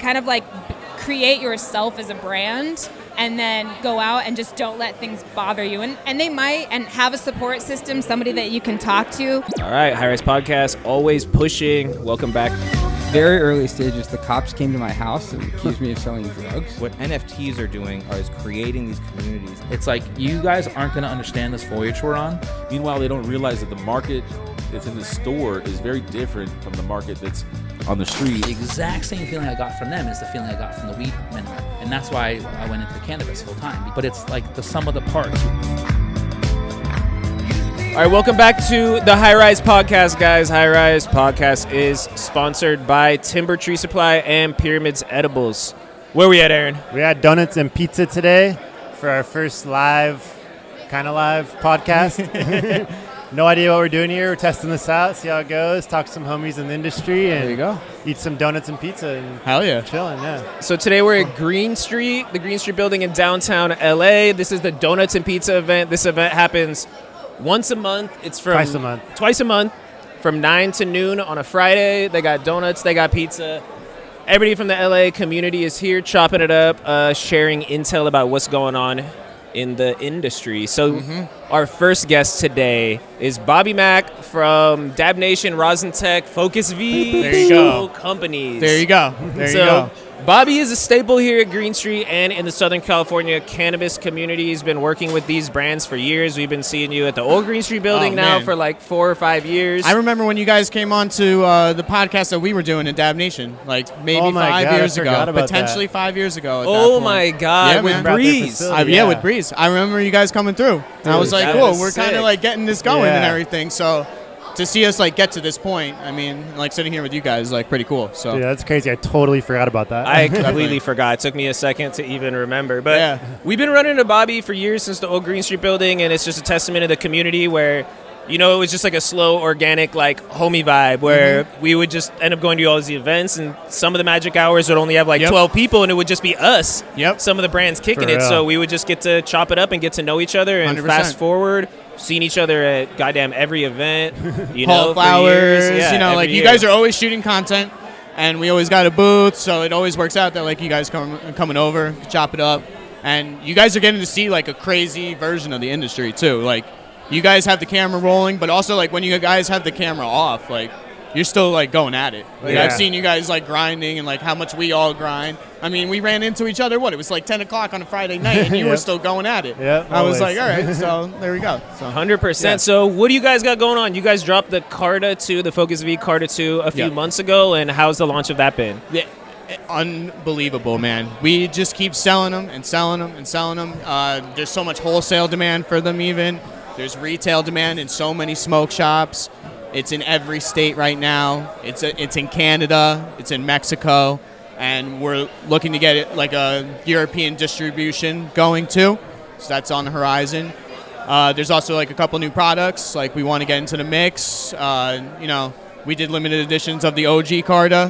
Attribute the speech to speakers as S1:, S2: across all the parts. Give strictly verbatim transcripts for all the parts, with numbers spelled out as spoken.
S1: kind of like create yourself as a brand and then go out and just don't let things bother you. And and they might, and have a support system, somebody that you can talk to.
S2: All right, High Rise Podcast, always pushing. Welcome back.
S3: Very early stages, the cops came to my house and accused me of selling drugs.
S4: What N F Ts are doing are is creating these communities.
S5: It's like, you guys aren't going to understand this voyage we're on.
S6: Meanwhile, they don't realize that the market that's in the store is very different from the market that's on the street.
S5: The exact same feeling I got from them is the feeling I got from the weed men. And that's why I went into cannabis full time. But it's like the sum of the parts.
S2: All right, welcome back to the High Rise Podcast, guys. High Rise Podcast is sponsored by Timber Tree Supply and Pyramids Edibles. Where we at, Aaron?
S7: We had donuts and pizza today for our first live, kind of live podcast. No idea what we're doing here. We're testing this out, see how it goes, talk to some homies in the industry, and
S3: There you go.
S7: eat some donuts and pizza. And
S3: Hell yeah.
S7: chilling, yeah.
S2: So today we're at Green Street, the Green Street building in downtown L A. This is the Donuts and Pizza event. This event happens once a month. It's from
S7: Twice a month.
S2: Twice a month, from nine to noon on a Friday. They got donuts, they got pizza. Everybody from the L A community is here chopping it up, uh, sharing intel about what's going on in the industry. So mm-hmm. our first guest today is Bobby Mack from Dab Nation, Rosentech, Focus V
S3: There you go.
S2: companies.
S3: There you go. There
S2: so
S3: you go.
S2: Bobby is a staple here at Green Street and in the Southern California cannabis community. He's been working with these brands for years. We've been seeing you at the old Green Street building
S8: Oh,
S2: now
S8: man.
S2: for like four or five years.
S8: I remember when you guys came on to uh, the podcast that we were doing at Dab Nation, like maybe
S7: Oh my
S8: five
S7: God, I
S8: years ago,
S7: forgot about
S8: potentially
S7: that.
S8: five years ago. At that
S2: oh
S8: point.
S2: my God,
S8: Yeah,
S2: with
S8: man.
S7: About their
S2: Breeze.
S7: facility.
S8: I, yeah,
S7: Yeah.
S8: with Breeze. I remember you guys coming through, and I was like,
S2: that
S8: "Cool,
S2: was
S8: we're kind
S2: sick.
S8: of like getting this going and
S7: Yeah.
S8: everything." So to see us like get to this point, I mean, like sitting here with you guys is like pretty cool. So
S7: Dude, that's crazy. I totally forgot about that.
S2: I completely forgot. It took me a second to even remember. But
S8: Yeah.
S2: we've been running to Bobby for years since the old Green Street building, and it's just a testament to the community where, you know, it was just like a slow, organic, like, homie vibe where
S8: Mm-hmm.
S2: we would just end up going to all these events, and some of the magic hours would only have like
S8: Yep.
S2: twelve people, and it would just be us.
S8: Yep.
S2: Some of the brands kicking
S7: For
S2: it.
S7: real.
S2: So we would just get to chop it up and get to know each other and
S8: one hundred percent.
S2: fast forward. Seeing each other at goddamn every event, you
S8: Hall
S2: know,
S8: of
S2: for
S8: Flowers,
S2: years. Yeah,
S8: you know,
S2: every
S8: like you
S2: year.
S8: guys are always shooting content, and we always got a booth, so it always works out that like you guys come coming over, chop it up, and you guys are getting to see like a crazy version of the industry too. Like you guys have the camera rolling, but also like when you guys have the camera off, like you're still like going at it. Like
S7: Yeah.
S8: I've seen you guys like grinding and like how much we all grind. I mean, we ran into each other. What? It was like ten o'clock on a Friday night, and you were
S7: Yep.
S8: still going at it.
S7: Yep,
S8: I was
S7: always.
S8: like, all right, so there we go. So
S2: one hundred percent.
S8: Yeah.
S2: So what do you guys got going on? You guys dropped the Carta two, the Focus V Carta two a few
S8: Yeah.
S2: months ago, and how's the launch of that been?
S8: Yeah, unbelievable, man. We just keep selling them and selling them and selling them. Uh, there's so much wholesale demand for them even. There's retail demand in so many smoke shops. It's in every state right now. It's a, it's in Canada. It's in Mexico. And we're looking to get it like a European distribution going too. So that's on the horizon. Uh, there's also like a couple new products. Like we want to get into the mix. Uh, you know, we did limited editions of the O G Carta.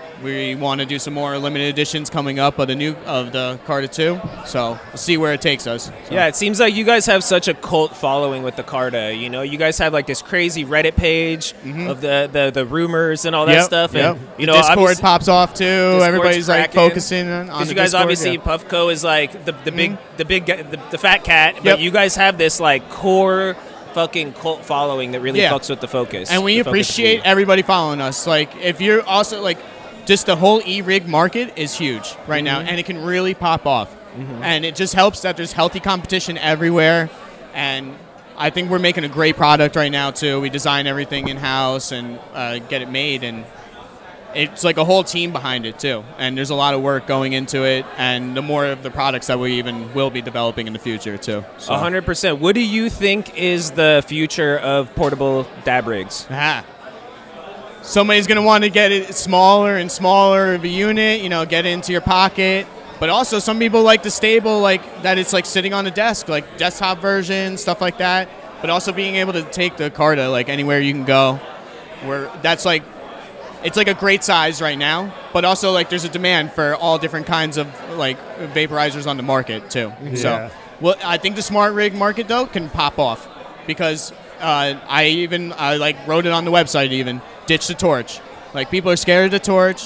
S8: We want to do some more limited editions coming up of the new of the Carta two. So we'll see where it takes us. So.
S2: Yeah, it seems like you guys have such a cult following with the Carta. You know, you guys have like this crazy Reddit page of the, the, the rumors and all that
S8: Yep,
S2: stuff.
S8: yep.
S2: And you
S8: The
S2: know,
S8: Discord
S2: obviously-
S8: pops off too.
S2: Discord's
S8: Everybody's like
S2: cracking.
S8: focusing on, on
S2: Because
S8: the
S2: you guys
S8: Discord,
S2: obviously,
S8: yeah.
S2: Puffco is like the, the big
S8: Mhm.
S2: the big guy- the, the fat cat, but
S8: Yep.
S2: you guys have this like core fucking cult following that really
S8: Yeah.
S2: fucks with the Focus.
S8: And we
S2: the Focus
S8: appreciate
S2: V.
S8: everybody following us. Like, if you're also like, just the whole e-rig market is huge right now,
S2: Mhm.
S8: and it can really pop off.
S2: Mhm.
S8: And it just helps that there's healthy competition everywhere. And I think we're making a great product right now too. We design everything in house and uh, get it made, and it's like a whole team behind it too. And there's a lot of work going into it, and the more of the products that we even will be developing in the future too. So.
S2: A hundred percent. What do you think is the future of portable dab rigs?
S8: Aha. Somebody's going to want to get it smaller and smaller of a unit, you know, get it into your pocket. But also some people like the stable, like that it's like sitting on a desk, like desktop version, stuff like that. But also being able to take the Carta like anywhere you can go. Where that's like, it's like a great size right now. But also like there's a demand for all different kinds of like vaporizers on the market too.
S7: Yeah.
S8: So, well, I think the smart rig market though can pop off because uh, I even I like wrote it on the website even. Ditch the torch. Like people are scared of the torch.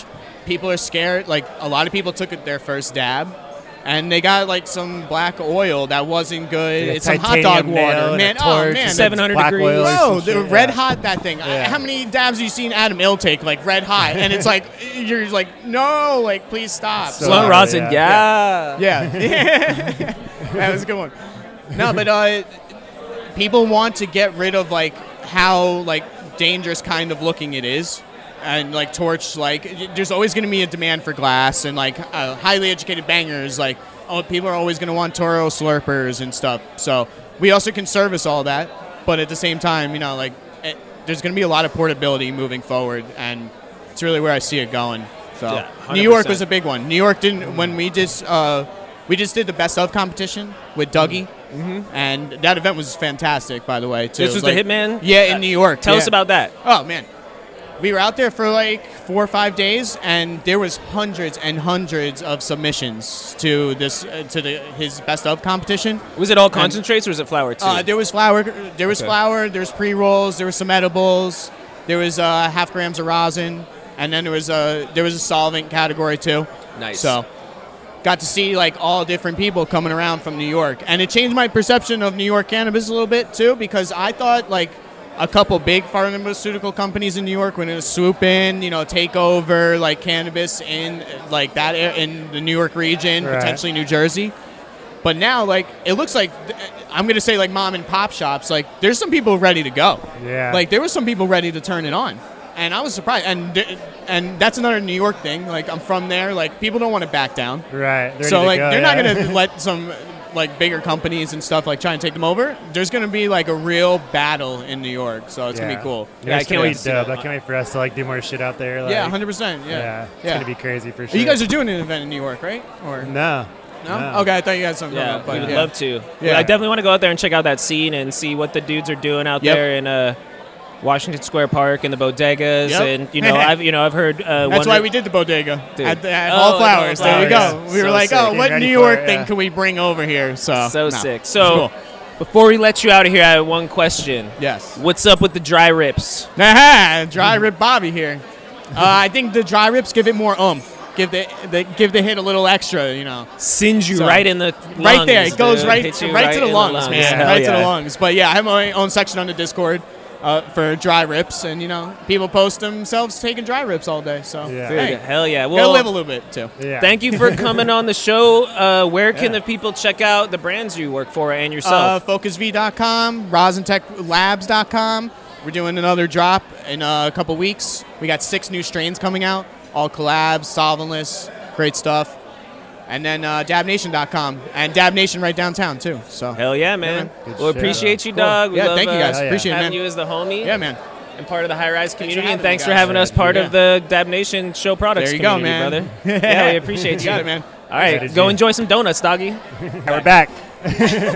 S8: people are scared. Like a lot of people took it their first dab, and they got like some black oil that wasn't good.
S7: Yeah,
S8: it's some hot dog
S7: titanium nail
S8: water,
S7: and
S8: man.
S7: a torch
S8: Oh man,
S7: and
S2: seven hundred
S7: black
S2: degrees.
S7: oil or
S8: Bro,
S7: some
S8: the
S7: shit,
S8: red
S7: yeah.
S8: hot that thing. I-
S7: Yeah.
S8: how many dabs have you seen Adam Ill take? Like red hot, and it's like you're like, no, like please stop.
S7: So-
S2: Sloan
S7: hard,
S2: Rosin,
S7: yeah.
S2: yeah.
S8: Yeah, that was a good one. No, but uh, people want to get rid of like how like dangerous kind of looking it is, and like torch. Like y- there's always going to be a demand for glass and like uh, highly educated bangers. Like oh, people are always going to want Toro slurpers and stuff. So we also can service all that, but at the same time, you know, like it, there's going to be a lot of portability moving forward, and it's really where I see it going. So
S2: Yeah, one hundred
S8: New York
S2: percent.
S8: was a big one. New York didn't when we just uh, we just did the best of competition with Dougie, and that event was fantastic. By the way, too.
S2: This was
S8: Like-
S2: the Hitman?
S8: Yeah, in New York.
S2: Tell
S8: yeah.
S2: us about that.
S8: Oh man, we were out there for like four or five days, and there was hundreds and hundreds of submissions to this uh, to the his best of competition.
S2: Was it all concentrates or was it flour too?
S8: Uh, there was flour. There was
S2: Okay.
S8: flour. There was pre rolls. There was some edibles. There was uh, half grams of rosin, and then there was a there was a solvent category too.
S2: Nice.
S8: So, got to see like all different people coming around from New York, and it changed my perception of New York cannabis a little bit too, because I thought like a couple big pharmaceutical companies in New York were going to swoop in, you know, take over like cannabis in like that a- in the New York region,
S7: Right.
S8: potentially New Jersey. But now, like, it looks like I'm going to say like mom and pop shops. Like, there's some people ready to go.
S7: Yeah.
S8: Like, there were some people ready to turn it on, and I was surprised. And th- and that's another New York thing. Like, I'm from there. Like, people don't want to back down.
S7: Right. They're
S8: So
S7: ready to
S8: like,
S7: go,
S8: they're not
S7: yeah.
S8: going to let some like bigger companies and stuff like try and take them over. There's going to be like a real battle in New York. So it's going to be cool.
S7: Yeah, I
S2: it's
S7: can't
S2: gonna
S7: wait.
S2: be
S7: Dope. I can't wait for us to like do more shit out there. Like,
S8: Yeah, one hundred percent. Yeah.
S7: Yeah, it's
S8: Yeah.
S7: gonna be crazy for sure.
S8: You guys are doing an event in New York, right? Or
S7: no,
S8: no?
S7: no.
S8: Okay, I thought you had something.
S2: Yeah,
S8: coming up, but
S2: we would
S8: yeah.
S2: love to.
S8: Yeah.
S2: Yeah, I definitely want to go out there and check out that scene and see what the dudes are doing out
S8: Yep.
S2: there in uh, Washington Square Park and the bodegas.
S8: Yep.
S2: And you know, I've you know I've heard. Uh,
S8: That's
S2: one
S8: why we did the bodega
S2: Dude.
S8: at, the, at
S2: Oh,
S8: All
S2: at
S8: Flowers.
S2: All
S8: There we
S2: Flowers.
S8: go. We were
S2: So
S8: like,
S2: sick.
S8: oh,
S7: Getting
S8: what
S7: ready
S8: New
S7: for
S8: York
S7: it,
S8: thing
S7: yeah.
S8: can we bring over here? So
S2: so
S8: no,
S2: sick.
S8: it's
S2: So
S8: cool.
S2: before we let you out of here, I have one question.
S8: Yes.
S2: What's up with the dry rips?
S8: Aha, dry rip Bobby here. Uh, I think the dry rips give it more oomph. Give the, the give the hit a little extra, you know.
S2: Singe you
S8: So-
S2: right in the lungs,
S8: Right there, it goes
S2: dude.
S8: right
S2: Hit
S8: to,
S2: you
S8: right to the
S2: in
S8: lungs, man.
S2: Hell
S8: right
S2: yeah.
S8: to the lungs. But yeah, I have my own section on the Discord uh, for dry rips, and you know, people post themselves taking dry rips all day. So
S7: Yeah.
S2: Dude,
S8: hey,
S2: hell yeah.
S8: gotta
S2: Well,
S8: live a little bit too.
S7: Yeah.
S2: thank you for coming on the show. Uh, where can
S7: Yeah.
S2: the people check out the brands you work for and
S8: Uh,
S2: yourself?
S8: focus v dot com, rosentech labs dot com. We're doing another drop in uh, a couple weeks. We got six new strains coming out, all collabs, solventless, great stuff. And then uh, dab nation dot com and Dab Nation right downtown too. So
S2: Hell yeah, man.
S8: man.
S7: Good
S2: Well,
S7: shit.
S2: appreciate you,
S8: Cool.
S2: dog. We
S8: Yeah,
S2: love,
S8: thank you
S2: uh,
S8: guys.
S7: Hell yeah.
S8: Appreciate it,
S2: having
S8: man.
S2: you as the homie.
S8: Yeah, man.
S2: And part of the High Rise community.
S8: having
S2: And thanks
S8: me,
S2: for
S8: guys.
S2: having us part
S7: Yeah.
S2: of the Dab Nation show products
S8: There you go,
S2: community,
S8: man.
S2: brother. Yeah, we appreciate
S8: You
S2: you.
S8: got it, man.
S2: All right,
S7: That is
S2: go
S7: you.
S2: enjoy some donuts, doggy.
S7: We're back. All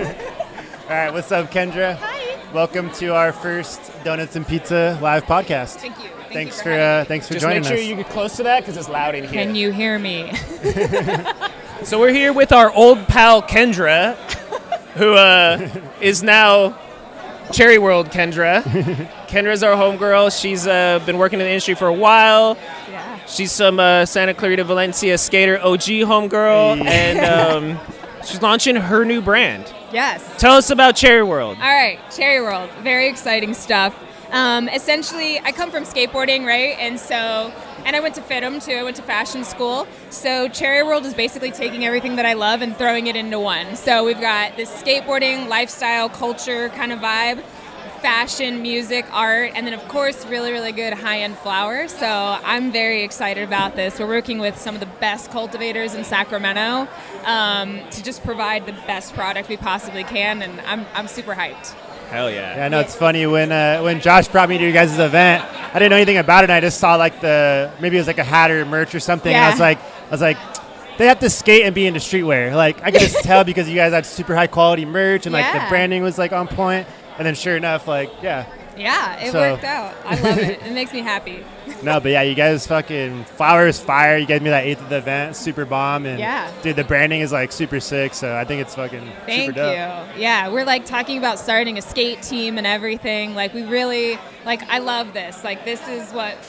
S7: right, what's up, Kendra? Hi. Welcome to our first Donuts and Pizza live podcast.
S1: Thank you. Thank
S7: Thanks
S1: you
S7: for
S1: having
S7: uh, thanks for
S2: Just
S7: joining
S2: make sure
S7: us.
S2: you get close to that because it's loud in
S1: me.
S2: here.
S1: Can you hear me?
S2: So we're here with our old pal Kendra, who uh, is now Cherry World Kendra. Kendra's our homegirl. She's uh, been working in the industry for a while.
S1: Yeah.
S2: She's some uh, Santa Clarita Valencia skater O G homegirl,
S7: Hey.
S2: and um, she's launching her new brand.
S1: Yes.
S2: Tell us about Cherry World.
S1: All right, Cherry World, very exciting stuff. Um, essentially, I come from skateboarding, right? And so, and I went to FITM too. I went to fashion school. So Cherry World is basically taking everything that I love and throwing it into one. So we've got this skateboarding, lifestyle, culture kind of vibe, fashion, music, art, and then of course, really, really good high-end flower. So I'm very excited about this. We're working with some of the best cultivators in Sacramento um, to just provide the best product we possibly can, and I'm, I'm super hyped.
S2: Hell yeah.
S7: Yeah, I know it's funny when uh, when Josh brought me to your guys' event. I didn't know anything about it. And I just saw like the maybe it was like a hat or merch or something. And I
S1: Yeah.
S7: was like, I was like, they have to skate and be into streetwear. Like I could just tell because you guys had super high quality merch and like the
S1: Yeah.
S7: branding was like on point. And then sure enough, like yeah,
S1: Yeah, it
S7: So-
S1: worked out. I love it. It makes me happy.
S7: no, but yeah, you guys fucking flowers fire. You guys made that eighth of the event, super bomb. And
S1: Yeah.
S7: dude, the branding is like super sick. So I think it's fucking
S1: Thank
S7: super
S1: you.
S7: dope.
S1: Yeah, we're like talking about starting a skate team and everything. Like we really, like I love this. Like this is what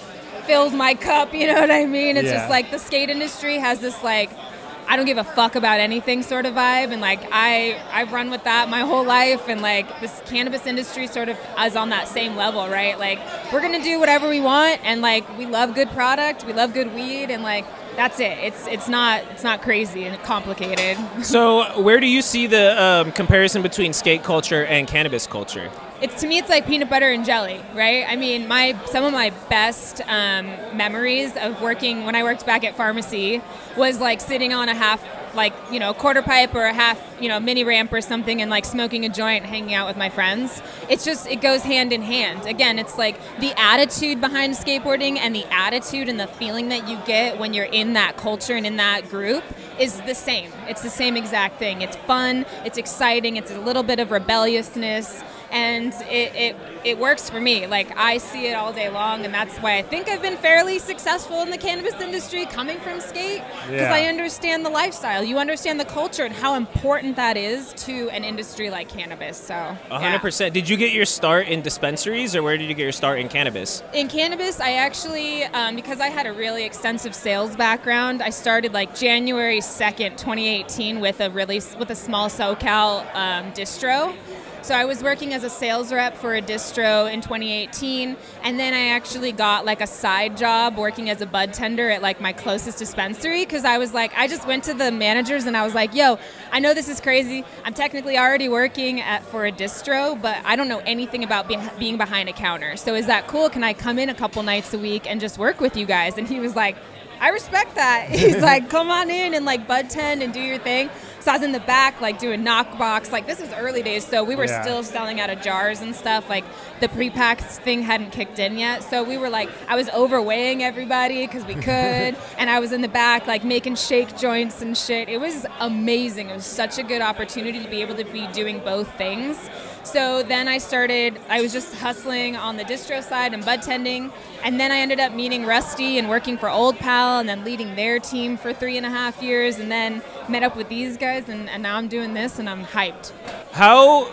S1: fills my cup, you know what I mean? It's
S7: Yeah.
S1: just like the skate industry has this like, I don't give a fuck about anything sort of vibe, and like I I've run with that my whole life, and like this cannabis industry sort of is on that same level, right? Like we're gonna do whatever we want, and like we love good product, we love good weed, and like that's it. It's it's not it's not crazy and complicated.
S2: So, where do you see the um, comparison between skate culture and cannabis culture?
S1: It's to me, it's like peanut butter and jelly, right? I mean, my some of my best um, memories of working when I worked back at pharmacy was like sitting on a half, like you know, quarter pipe or a half, you know, mini ramp or something, and like smoking a joint, hanging out with my friends. It's just it goes hand in hand. Again, it's like the attitude behind skateboarding and the attitude and the feeling that you get when you're in that culture and in that group is the same. It's the same exact thing. It's fun. It's exciting. It's a little bit of rebelliousness. And it, it it works for me. Like, I see it all day long, and that's why I think I've been fairly successful in the cannabis industry coming from skate, because
S7: Yeah.
S1: I understand the lifestyle. You understand the culture and how important that is to an industry like cannabis. So,
S2: one hundred percent. Did you get your start in dispensaries, or where did you get your start in cannabis?
S1: In cannabis, I actually, um, because I had a really extensive sales background, I started like January second, twenty eighteen with a really, with a small SoCal um, distro. So I was working as a sales rep for a distro in twenty eighteen, and then I actually got like a side job working as a bud tender at like my closest dispensary, because I was like, I just went to the managers and I was like, yo, I know this is crazy. I'm technically already working at for a distro, but I don't know anything about be- being behind a counter. So is that cool? Can I come in a couple nights a week and just work with you guys? And he was like, I respect that. He's like, come on in and like bud tend and do your thing. So I was in the back, like doing knockbox. Like this was early days, so we were
S7: Yeah.
S1: still selling out of jars and stuff. Like the pre-packed thing hadn't kicked in yet, so we were like, I was overweighing everybody because we could, and I was in the back like making shake joints and shit. It was amazing. It was such a good opportunity to be able to be doing both things. So then I started, I was just hustling on the distro side and bud tending, and then I ended up meeting Rusty and working for Old Pal, and then leading their team for three and a half years, and then met up with these guys, and, and now I'm doing this, and I'm hyped.
S2: How,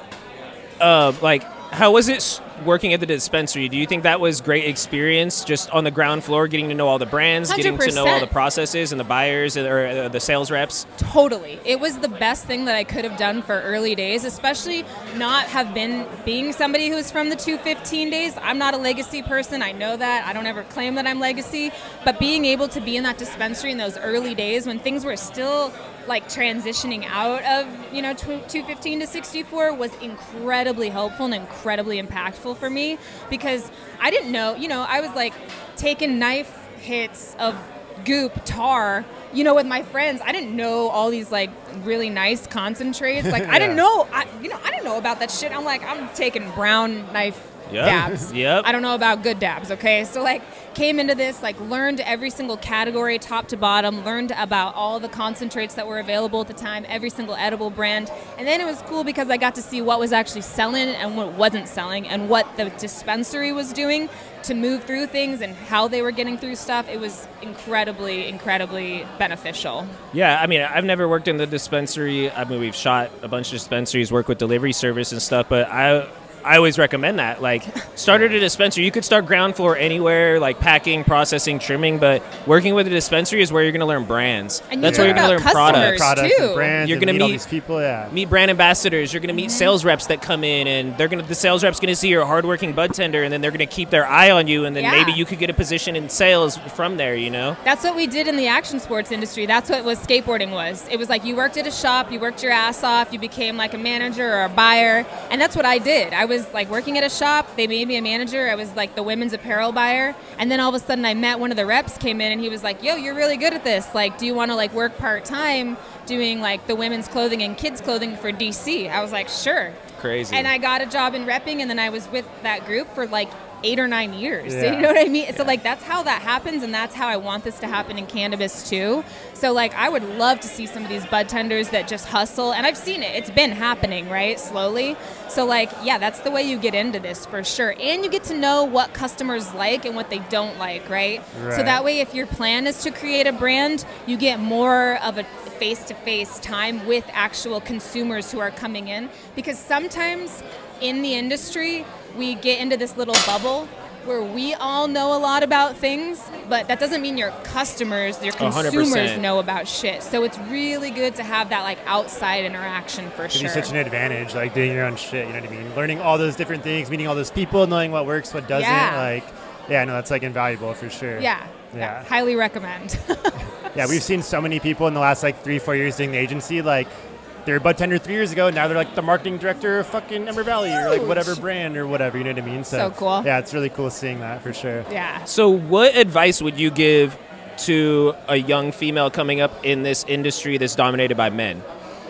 S2: uh, like, how was it s- working at the dispensary? Do you think that was great experience, just on the ground floor, getting to know all the brands, getting to know all the
S1: one hundred percent.
S2: processes and the buyers or uh, the sales reps?
S1: Totally. It was the best thing that I could have done for early days, especially not have been being somebody who's from the two fifteen days. I'm not a legacy person. I know that. I don't ever claim that I'm legacy. But being able to be in that dispensary in those early days when things were still like transitioning out of, you know, two fifteen to sixty-four was incredibly helpful and incredibly impactful for me, because I didn't know, you know, I was like taking knife hits of goop tar, you know, with my friends. I didn't know all these like really nice concentrates. Like I didn't
S7: Yeah.
S1: know, I, you know, I didn't know about that shit. I'm like, I'm taking brown knife
S2: Yep.
S1: dabs.
S2: Yep.
S1: I don't know about good dabs. Okay. So like came into this, like learned every single category top to bottom, learned about all the concentrates that were available at the time, every single edible brand. And then it was cool because I got to see what was actually selling and what wasn't selling, and what the dispensary was doing to move through things and how they were getting through stuff. It was incredibly, incredibly beneficial.
S2: Yeah, I mean, I've never worked in the dispensary. I mean, we've shot a bunch of dispensaries, work with delivery service and stuff, but I I always recommend that. Like, start at a dispensary. You could start ground floor anywhere, like packing, processing, trimming, but working with a dispensary is where you're going to learn brands.
S1: And you
S2: That's
S1: learn
S2: where you're going to
S1: about
S2: learn
S1: customers.
S2: products.
S7: products
S1: too.
S7: and brands.
S2: You're
S7: and
S2: gonna
S7: meet all
S2: meet-
S7: these people. Yeah.
S2: Meet brand ambassadors. You're going to meet
S1: Mm-hmm.
S2: sales reps that come in, and they're going to the sales reps going to see your hardworking bud tender, and then they're going to keep their eye on you, and then
S1: Yeah.
S2: maybe you could get a position in sales from there. You know?
S1: That's what we did in the action sports industry. That's what was skateboarding was. It was like you worked at a shop, you worked your ass off, you became like a manager or a buyer, and that's what I did. I was like working at a shop, they made me a manager, I was like the women's apparel buyer, and then all of a sudden I met one of the reps came in and he was like, yo, you're really good at this. Like, do you want to like work part-time doing like the women's clothing and kids clothing for D C? I was like, sure.
S2: Crazy.
S1: And I got a job in repping, and then I was with that group for like eight or nine years.
S7: Yeah.
S1: You know what I mean? So like that's how that happens, and that's how I want this to happen in cannabis too. So like I would love to see some of these bud tenders that just hustle, and I've seen it. It's been happening, right? Slowly. So like, yeah, that's the way you get into this for sure. And you get to know what customers like and what they don't like, right? So
S7: Right.
S1: that way if your plan is to create a brand, you get more of a face-to-face time with actual consumers who are coming in, because sometimes in the industry we get into this little bubble where we all know a lot about things, but that doesn't mean your customers, your
S2: one hundred
S1: consumers
S2: percent
S1: know about shit. So it's really good to have that like outside interaction for
S7: It's
S1: sure.
S7: such an advantage, like doing your own shit. You know what I mean? Learning all those different things, meeting all those people, knowing what works, what doesn't.
S1: Yeah.
S7: Like, yeah, no, that's like invaluable for sure.
S1: Yeah.
S7: Yeah.
S1: Highly recommend.
S7: Yeah, we've seen so many people in the last like three, four years doing the agency. Like, they were a bartender three years ago. Now they're like the marketing director of fucking Ember Valley or like whatever brand or whatever. You know what I mean?
S1: So cool.
S7: Yeah, it's really cool seeing that for sure.
S1: Yeah.
S2: So what advice would you give to a young female coming up in this industry that's dominated by men?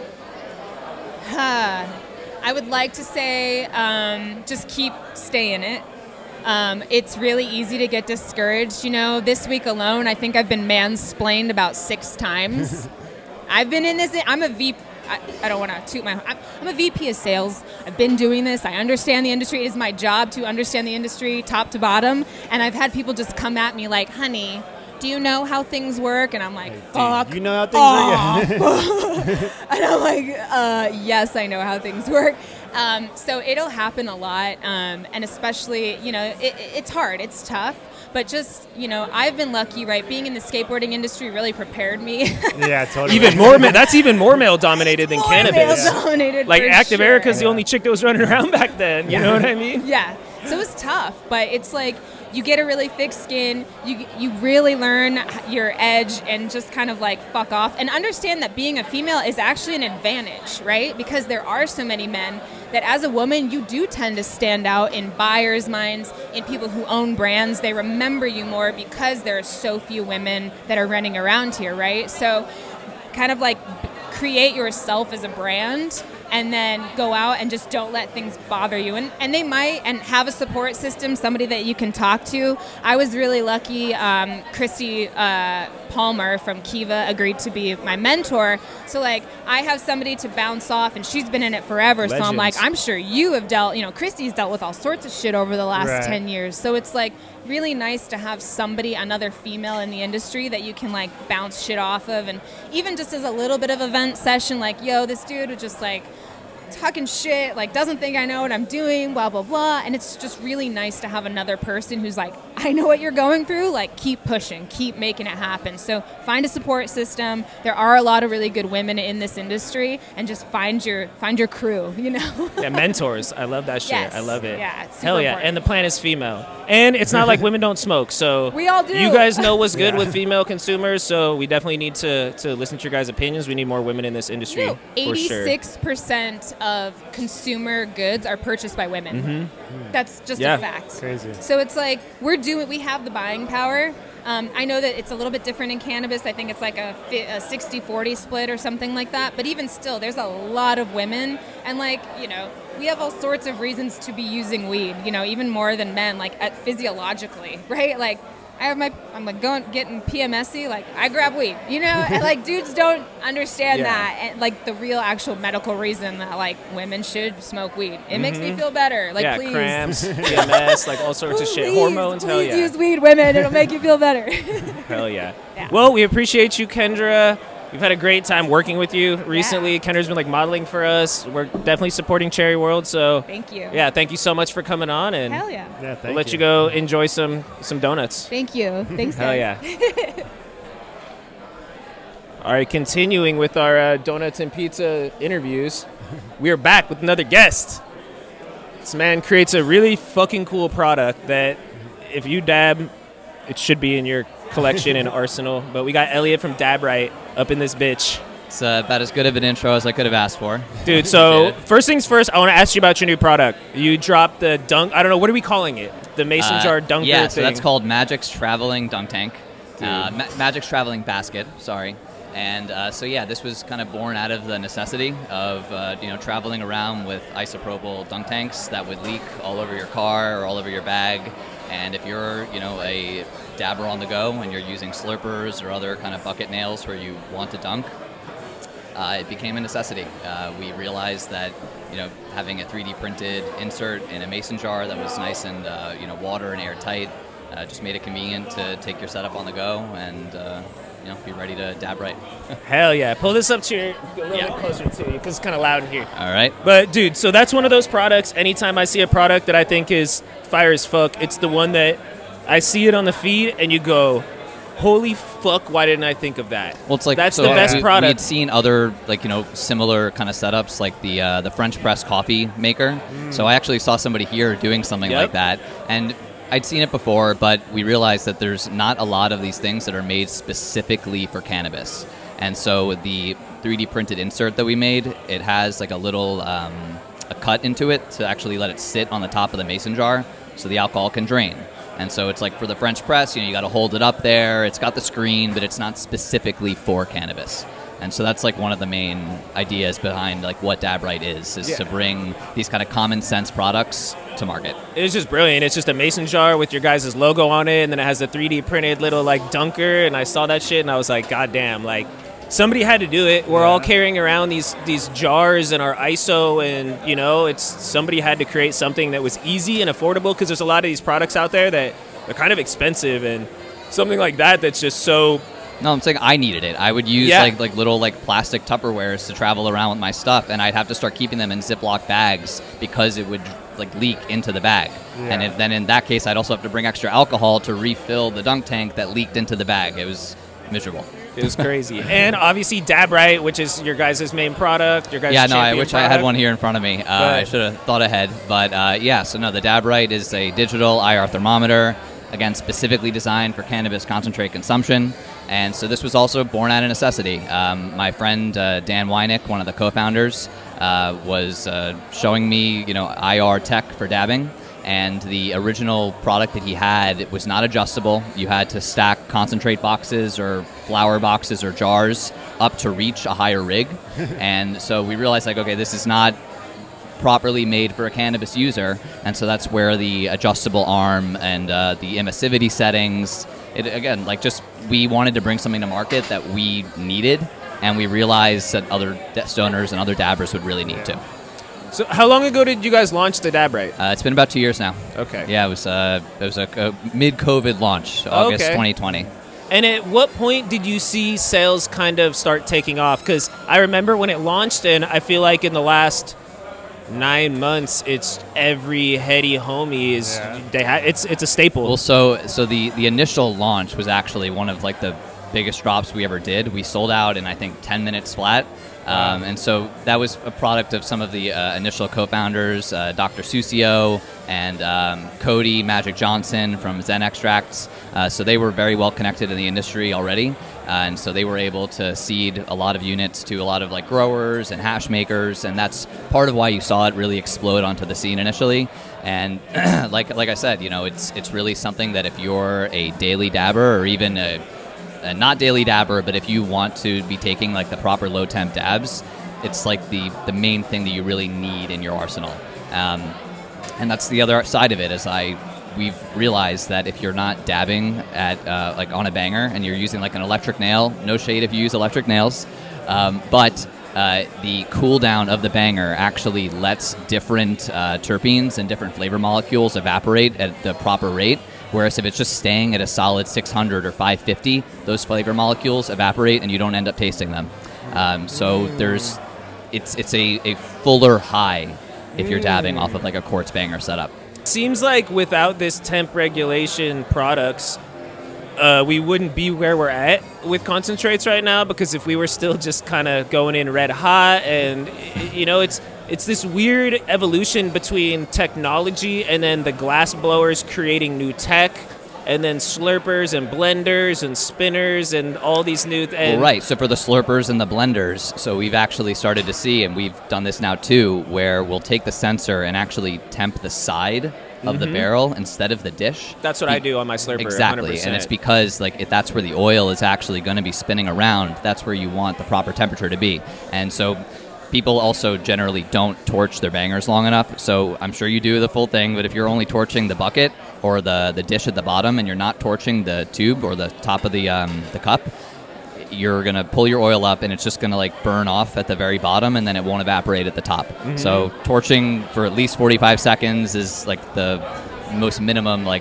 S1: Huh. I would like to say um, just keep staying it. Um, it's really easy to get discouraged. You know, this week alone, I think I've been mansplained about six times. I've been in this. I'm a V P. I, I don't want to toot my. I'm, I'm a V P of sales. I've been doing this. I understand the industry. It is my job to understand the industry top to bottom. And I've had people just come at me like, "Honey, do you know how things work?" And I'm like, "Fuck."
S7: Dude, you know how things
S1: work? And I'm like, uh, "Yes, I know how things work." Um, so it'll happen a lot, um, and especially, you know, it, it's hard, it's tough, but just, you know, I've been lucky, right? Being in the skateboarding industry really prepared me.
S7: Yeah, totally.
S2: Even more ma- that's even more male dominated than
S1: More
S2: cannabis.
S1: male-dominated,
S2: Like
S1: for
S2: Active
S1: sure.
S2: Erica's the only chick that was running around back then. You know what I mean?
S1: Yeah. So it's tough, but it's like you get a really thick skin. You you really learn your edge and just kind of like fuck off and understand that being a female is actually an advantage, right? Because there are so many men that as a woman you do tend to stand out in buyers' minds, in people who own brands. They remember you more because there are so few women that are running around here, right? So kind of like create yourself as a brand and then go out and just don't let things bother you. And and they might, and have a support system, somebody that you can talk to. I was really lucky. Um, Christy uh, Palmer from Kiva agreed to be my mentor. So like I have somebody to bounce off, and she's been in it forever. So I'm like,
S2: Legends.
S1: I'm sure you have dealt, you know, Christy's dealt with all sorts of shit over the last
S7: Right.
S1: ten years. So it's like really nice to have somebody, another female in the industry that you can like bounce shit off of. And even just as a little bit of event session, like, yo, this dude was just like talking shit, like doesn't think I know what I'm doing, blah, blah, blah. And it's just really nice to have another person who's like, I know what you're going through, like keep pushing, keep making it happen. So find a support system. There are a lot of really good women in this industry, and just find your find your crew, you know?
S2: Yeah, mentors. I love that shit.
S1: Yes.
S2: I love it.
S1: Yeah, it's super
S2: Hell yeah.
S1: important.
S2: And the plan is female. And it's not like women don't smoke. So
S1: We all do.
S2: You guys know what's good
S7: Yeah.
S2: with female consumers. So we definitely need to, to listen to your guys' opinions. We need more women in this industry.
S1: No,
S2: for sure.
S1: eighty-six percent of consumer goods are purchased by women. That's just
S2: Yeah.
S1: a fact.
S7: Crazy.
S1: So it's like we're doing, we have the buying power. Um, I know that it's a little bit different in cannabis. I think it's like a, fi- a sixty forty split or something like that. But even still, there's a lot of women. And like, you know, we have all sorts of reasons to be using weed, you know, even more than men, like at physiologically, right? Like I have my, I'm like going, getting P M S Y, like I grab weed, you know, and like dudes don't understand
S2: Yeah.
S1: that. And like the real actual medical reason that like women should smoke weed. It makes me feel better. Like
S2: yeah,
S1: please.
S2: cramps, P M S, like all sorts of shit.
S1: Please,
S2: Hormones, hell
S1: please
S2: yeah.
S1: use weed, women. It'll make you feel better.
S2: Hell yeah.
S1: Yeah.
S2: Well, we appreciate you, Kendra. We've had a great time working with you recently.
S1: Yeah.
S2: Kendra's been like modeling for us. We're definitely supporting Cherry World. So
S1: Thank you.
S2: yeah, thank you so much for coming on, and
S1: Hell yeah.
S7: Yeah, thank
S2: we'll let you. go enjoy some some donuts.
S1: Thank you. Thanks,
S2: Hell
S1: guys.
S2: yeah. All right, continuing with our uh, donuts and pizza interviews, we are back with another guest. This man creates a really fucking cool product that if you dab, it should be in your collection and arsenal. But we got Elliot from Dab Right up in this bitch.
S9: It's uh, about as good of an intro as I could have asked for.
S2: Dude, so
S9: Appreciate it.
S2: first things first, I want to ask you about your new product. You dropped the dunk, I don't know, what are we calling it? The mason
S9: Uh,
S2: jar dunker
S9: Yeah,
S2: thing.
S9: so that's called Magic's Traveling Dunk Tank. Uh, Ma- Magic's Traveling Basket, sorry. And uh, so yeah, this was kind of born out of the necessity of uh, you know traveling around with isopropyl dunk tanks that would leak all over your car or all over your bag. And if you're you know a dabber on the go and you're using slurpers or other kind of bucket nails where you want to dunk, uh, it became a necessity. Uh, we realized that you know having a three D printed insert in a mason jar that was nice and uh, you know water and airtight uh, just made it convenient to take your setup on the go and. Uh, you know, be ready to dab right.
S2: Hell yeah. Pull this up to your, a little
S9: Yeah.
S2: bit closer to you because it's kind of loud in here.
S9: All right.
S2: But, dude, so that's one of those products. Anytime I see a product that I think is fire as fuck, it's the one that I see it on the feed and you go, holy fuck, why didn't I think of that?
S9: Well, it's like
S2: that's
S9: so
S2: the best
S9: we,
S2: product.
S9: We'd seen other like you know similar kind of setups like the uh, the French press coffee maker.
S2: Mm.
S9: So I actually saw somebody here doing something
S2: Yep.
S9: like that, and I'd seen it before, but we realized that there's not a lot of these things that are made specifically for cannabis. And so the three D printed insert that we made, it has like a little um, a cut into it to actually let it sit on the top of the mason jar so the alcohol can drain. And so it's like for the French press, you know, you got to hold it up there. It's got the screen, but it's not specifically for cannabis. And so that's like one of the main ideas behind like what DabRight is, is
S2: Yeah.
S9: to bring these kind of common sense products to market.
S2: It's just brilliant. It's just a mason jar with your guys' logo on it, and then it has a three D printed little like dunker, and I saw that shit, and I was like, God damn, like, somebody had to do it. We're all carrying around these these jars and our I S O, and, you know, it's somebody had to create something that was easy and affordable, because there's a lot of these products out there that are kind of expensive, and something like that that's just so...
S9: No, I'm saying I needed it. I would use
S2: Yeah.
S9: like like little like plastic Tupperwares to travel around with my stuff, and I'd have to start keeping them in Ziploc bags because it would like leak into the bag. And it, then in that case, I'd also have to bring extra alcohol to refill the dunk tank that leaked into the bag. It was miserable.
S2: It was crazy. And obviously DabRight, which is your guys' main product, your guys'
S9: Yeah, no, I
S2: champion
S9: wish I had
S2: product.
S9: one here in front of me. Uh, I should have thought ahead. But uh, yeah, so no, the DabRight is a digital I R thermometer, again, specifically designed for cannabis concentrate consumption. And so this was also born out of necessity. Um, my friend uh, Dan Wynick, one of the co-founders, uh, was uh, showing me, you know, I R tech for dabbing. And the original product that he had, it was not adjustable. You had to stack concentrate boxes or flower boxes or jars up to reach a higher rig. And so we realized, like, okay, this is not properly made for a cannabis user. And so that's where the adjustable arm and uh, the emissivity settings, it, again, like just we wanted to bring something to market that we needed, and we realized that other stoners and other dabbers would really need to.
S2: So how long ago did you guys launch the DabRight?
S9: Uh, it's been about two years now.
S2: Okay.
S9: Yeah, it was uh, it was a, a mid-COVID launch, August
S2: Okay.
S9: twenty twenty.
S2: And at what point did you see sales kind of start taking off? Because I remember when it launched, and I feel like in the last nine months, it's every heady homie is they ha- it's it's a staple.
S9: Well, so so the the initial launch was actually one of like the biggest drops we ever did. We sold out in I think ten minutes flat. Um, and so that was a product of some of the uh, initial co-founders, uh, Doctor Susio and um, Cody Magic Johnson from Zen Extracts. Uh, so they were very well connected in the industry already. Uh, and so they were able to seed a lot of units to a lot of like growers and hash makers. And that's part of why you saw it really explode onto the scene initially. And like like I said, you know, it's it's really something that if you're a daily dabber or even a Uh, not daily dabber, but if you want to be taking like the proper low temp dabs, it's like the the main thing that you really need in your arsenal. Um, and that's the other side of it. Is I we've realized that if you're not dabbing at uh, like on a banger and you're using like an electric nail, no shade if you use electric nails, um, but uh, the cool down of the banger actually lets different uh, terpenes and different flavor molecules evaporate at the proper rate. Whereas if it's just staying at a solid six hundred or five fifty, those flavor molecules evaporate and you don't end up tasting them. Um, so there's, it's it's a, a fuller high if you're dabbing off of like a quartz banger setup.
S2: Seems like without this temp regulation products, uh, we wouldn't be where we're at with concentrates right now, because if we were still just kind of going in red hot, and you know, it's it's this weird evolution between technology and then the glass blowers creating new tech, and then slurpers and blenders and spinners and all these new th- and
S9: Well, right. So for the slurpers and the blenders, so we've actually started to see, and we've done this now too, where we'll take the sensor and actually temp the side of the
S2: Mhm.
S9: barrel instead of the dish.
S2: That's what I do on my slurper.
S9: Exactly,
S2: one hundred percent.
S9: and it's because like if that's where the oil is actually going to be spinning around. That's where you want the proper temperature to be. And so people also generally don't torch their bangers long enough. So I'm sure you do the full thing, but if you're only torching the bucket or the, the dish at the bottom and you're not torching the tube or the top of the um, the cup, you're going to pull your oil up and it's just going to like burn off at the very bottom, and then it won't evaporate at the top.
S2: Mhm.
S9: So torching for at least forty-five seconds is like the most minimum like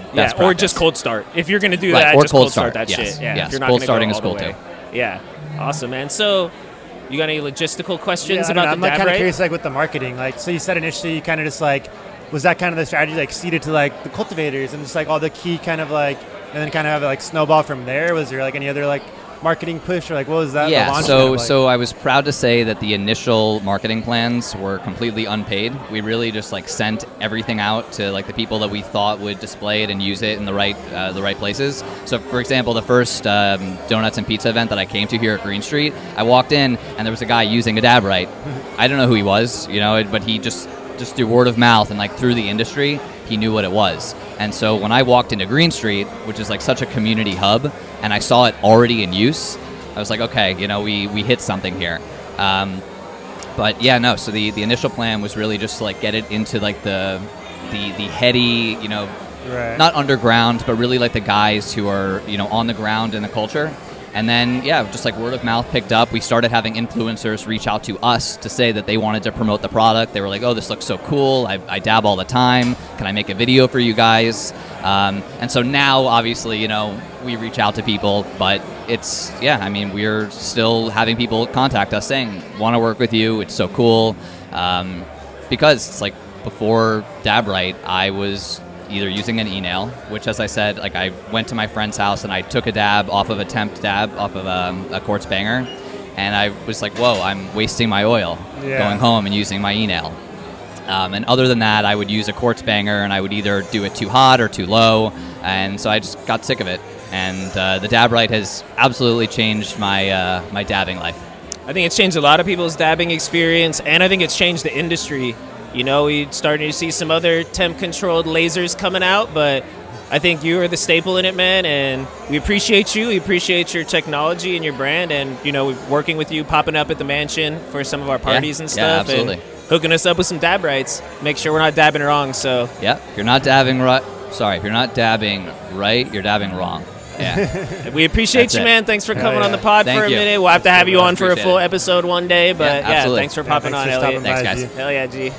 S2: Yeah,
S9: best
S2: or
S9: practice.
S2: just cold start. If you're going to do
S9: Right,
S2: that,
S9: or
S2: just
S9: cold
S2: cold start,
S9: start,
S2: that
S9: yes,
S2: shit. Yeah,
S9: yes,
S2: if you're not
S9: cold
S2: gonna
S9: starting
S2: go
S9: is
S2: all the
S9: cool,
S2: way.
S9: too.
S2: Yeah, awesome, man. So, you got any logistical questions
S7: Yeah, I don't know.
S2: about
S7: I'm
S2: the
S7: like
S2: dab
S7: kind of
S2: right?
S7: curious, like with the marketing. Like, so you said initially, you kind of just like, was that kind of the strategy, like seeded to like the cultivators and just like all the key kind of like, and then kind of have it like snowball from there? Was there like any other like marketing push or like what was that? the
S9: Yeah,
S7: launch
S9: so
S7: kind of like?
S9: so I was proud to say that the initial marketing plans were completely unpaid. We really just like sent everything out to like the people that we thought would display it and use it in the right uh, the right places. So, for example, the first um, donuts and pizza event that I came to here at Green Street, I walked in and there was a guy using a dab right. I don't know who he was, you know, but he just just through word of mouth and like through the industry, he knew what it was. And so when I walked into Green Street, which is like such a community hub, and I saw it already in use, I was like, okay, you know, we, we hit something here. Um, but yeah, no, so the, the initial plan was really just to like get it into like the the, the heady, you know,
S7: Right.
S9: not underground, but really like the guys who are, you know, on the ground in the culture. And then, yeah, just like word of mouth picked up. We started having influencers reach out to us to say that they wanted to promote the product. They were like, oh, this looks so cool. I, I dab all the time. Can I make a video for you guys? Um, and so now, obviously, you know, we reach out to people, but it's, yeah, I mean, we're still having people contact us saying, want to work with you. It's so cool. Um, because it's like before DabRight, I was either using an e-nail, which, as I said, like I went to my friend's house and I took a dab off of a temp dab off of um, a quartz banger, and I was like, whoa, I'm wasting my oil
S7: Yeah.
S9: going home and using my e-nail. Um, and other than that, I would use a quartz banger and I would either do it too hot or too low, and so I just got sick of it. And uh, the DabRight has absolutely changed my uh, my dabbing life.
S2: I think it's changed a lot of people's dabbing experience, and I think it's changed the industry. You know, we're starting to see some other temp-controlled lasers coming out, but I think you are the staple in it, man, and we appreciate you. We appreciate your technology and your brand, and, you know, working with you, popping up at the mansion for some of our parties
S9: Yeah,
S2: and
S9: yeah,
S2: stuff,
S9: absolutely.
S2: and hooking us up with some dab rights. Make sure we're not dabbing wrong, so.
S9: Yeah, if you're not dabbing right, sorry, if you're not dabbing right, you're dabbing wrong. Yeah.
S2: We appreciate
S9: That's
S2: you,
S9: it.
S2: man. Thanks for
S7: Hell
S2: coming
S7: yeah.
S2: on the pod
S9: Thank
S2: for a
S9: you.
S2: minute. We'll have to have you on for a
S9: Appreciate
S2: full
S9: it.
S2: episode one day, but
S9: Yeah,
S2: yeah,
S9: absolutely.
S2: thanks for
S7: Yeah,
S2: popping
S7: thanks
S2: on,
S7: for
S2: Elliot.
S7: stopping
S9: Thanks,
S7: by,
S9: guys.
S7: G.
S2: Hell yeah, G.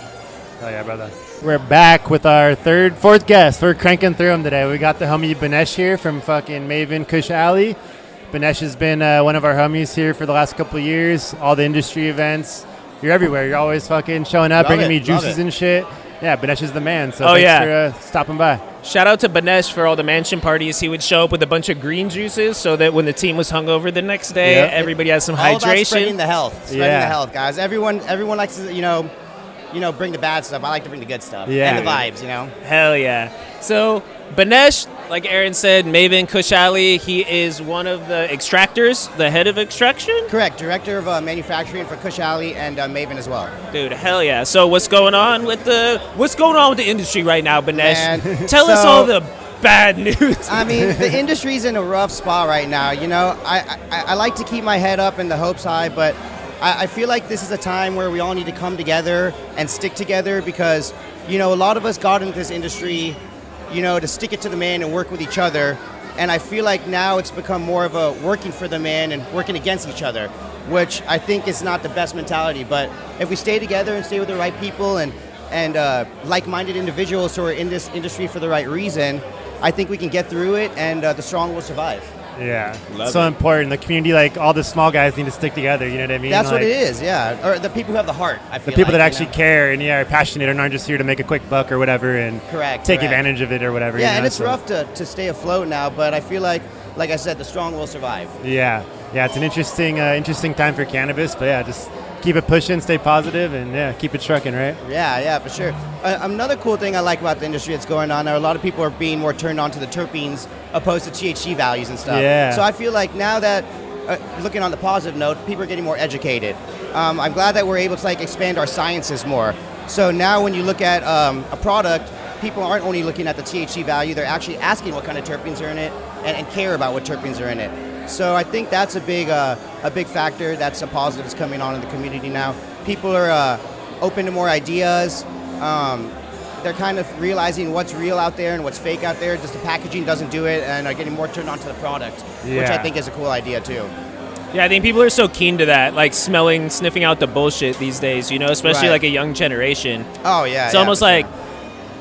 S7: Oh yeah, brother. We're back with our third, fourth guest. We're cranking through them today. We got the homie Banesh here from fucking Maven Kush Alley. Banesh has been uh, one of our homies here for the last couple of years. All the industry events. You're everywhere. You're always fucking showing up,
S10: Love
S7: bringing
S10: it,
S7: me
S10: love
S7: juices
S10: it.
S7: and shit. Yeah, Banesh is the man. So
S2: Oh,
S7: thanks
S2: yeah.
S7: for uh, stopping by.
S2: Shout out to Banesh for all the mansion parties. He would show up with a bunch of green juices so that when the team was hungover the next day,
S7: Yeah.
S2: everybody has some
S10: All about spreading
S2: hydration.
S10: the health. Spreading
S7: Yeah.
S10: the health, guys. Everyone, everyone likes to, you know, you know, bring the bad stuff. I like to bring the good stuff
S7: Yeah.
S10: and the vibes. You know.
S2: Hell yeah. So, Banesh, like Aaron said, Maven Kush Alley, he is one of the extractors, the head of extraction.
S10: Correct. Director of uh, manufacturing for Kush Alley and uh, Maven as well.
S2: Dude, hell yeah. So, what's going on with the what's going on with the industry right now, Banesh?
S10: Man,
S2: Tell us
S10: so-
S2: all the bad news.
S10: I mean, the industry's in a rough spot right now. You know, I, I, I like to keep my head up and the hopes high, but I, I feel like this is a time where we all need to come together and stick together because, you know, a lot of us got into this industry, you know, to stick it to the man and work with each other. And I feel like now it's become more of a working for the man and working against each other, which I think is not the best mentality. But if we stay together and stay with the right people and, and uh, like-minded individuals who are in this industry for the right reason, I think we can get through it and uh, the strong will survive.
S7: Yeah,
S6: Love
S7: so
S6: it.
S7: important. The community, like all the small guys, need to stick together. You know what I mean?
S10: That's what
S7: Like,
S10: it is, yeah. Or the people who have the heart, I
S7: The
S10: feel
S7: people
S10: like,
S7: that
S10: you
S7: actually
S10: know?
S7: care and yeah, are passionate and aren't just here to make a quick buck or whatever and
S10: Correct,
S7: take
S10: correct.
S7: advantage of it or whatever.
S10: Yeah,
S7: you
S10: and
S7: know,
S10: it's
S7: so-
S10: rough to, to stay afloat now, but I feel like, like I said, the strong will survive.
S7: Yeah, yeah, it's an interesting, uh, interesting time for cannabis. But yeah, just keep it pushing, stay positive, and yeah, keep it trucking, right?
S10: Yeah, yeah, for sure. Uh, another cool thing I like about the industry that's going on, are a lot of people are being more turned on to the terpenes opposed to T H C values and stuff.
S7: Yeah.
S10: So I feel like now that, uh, looking on the positive note, people are getting more educated. Um, I'm glad that we're able to like expand our sciences more. So now when you look at um, a product, people aren't only looking at the T H C value, they're actually asking what kind of terpenes are in it and, and care about what terpenes are in it. So I think that's a big, uh, a big factor. That's a positive that's coming on in the community now. People are uh, open to more ideas. Um, they're kind of realizing what's real out there and what's fake out there. Just the packaging doesn't do it, and are getting more turned on to the product, which I
S7: Yeah.
S10: think is a cool idea too.
S2: Yeah, I think people are so keen to that, like smelling, sniffing out the bullshit these days, you know, especially
S10: Right.
S2: like a young generation.
S10: Oh yeah,
S2: It's
S10: yeah,
S2: almost
S10: for sure.
S2: like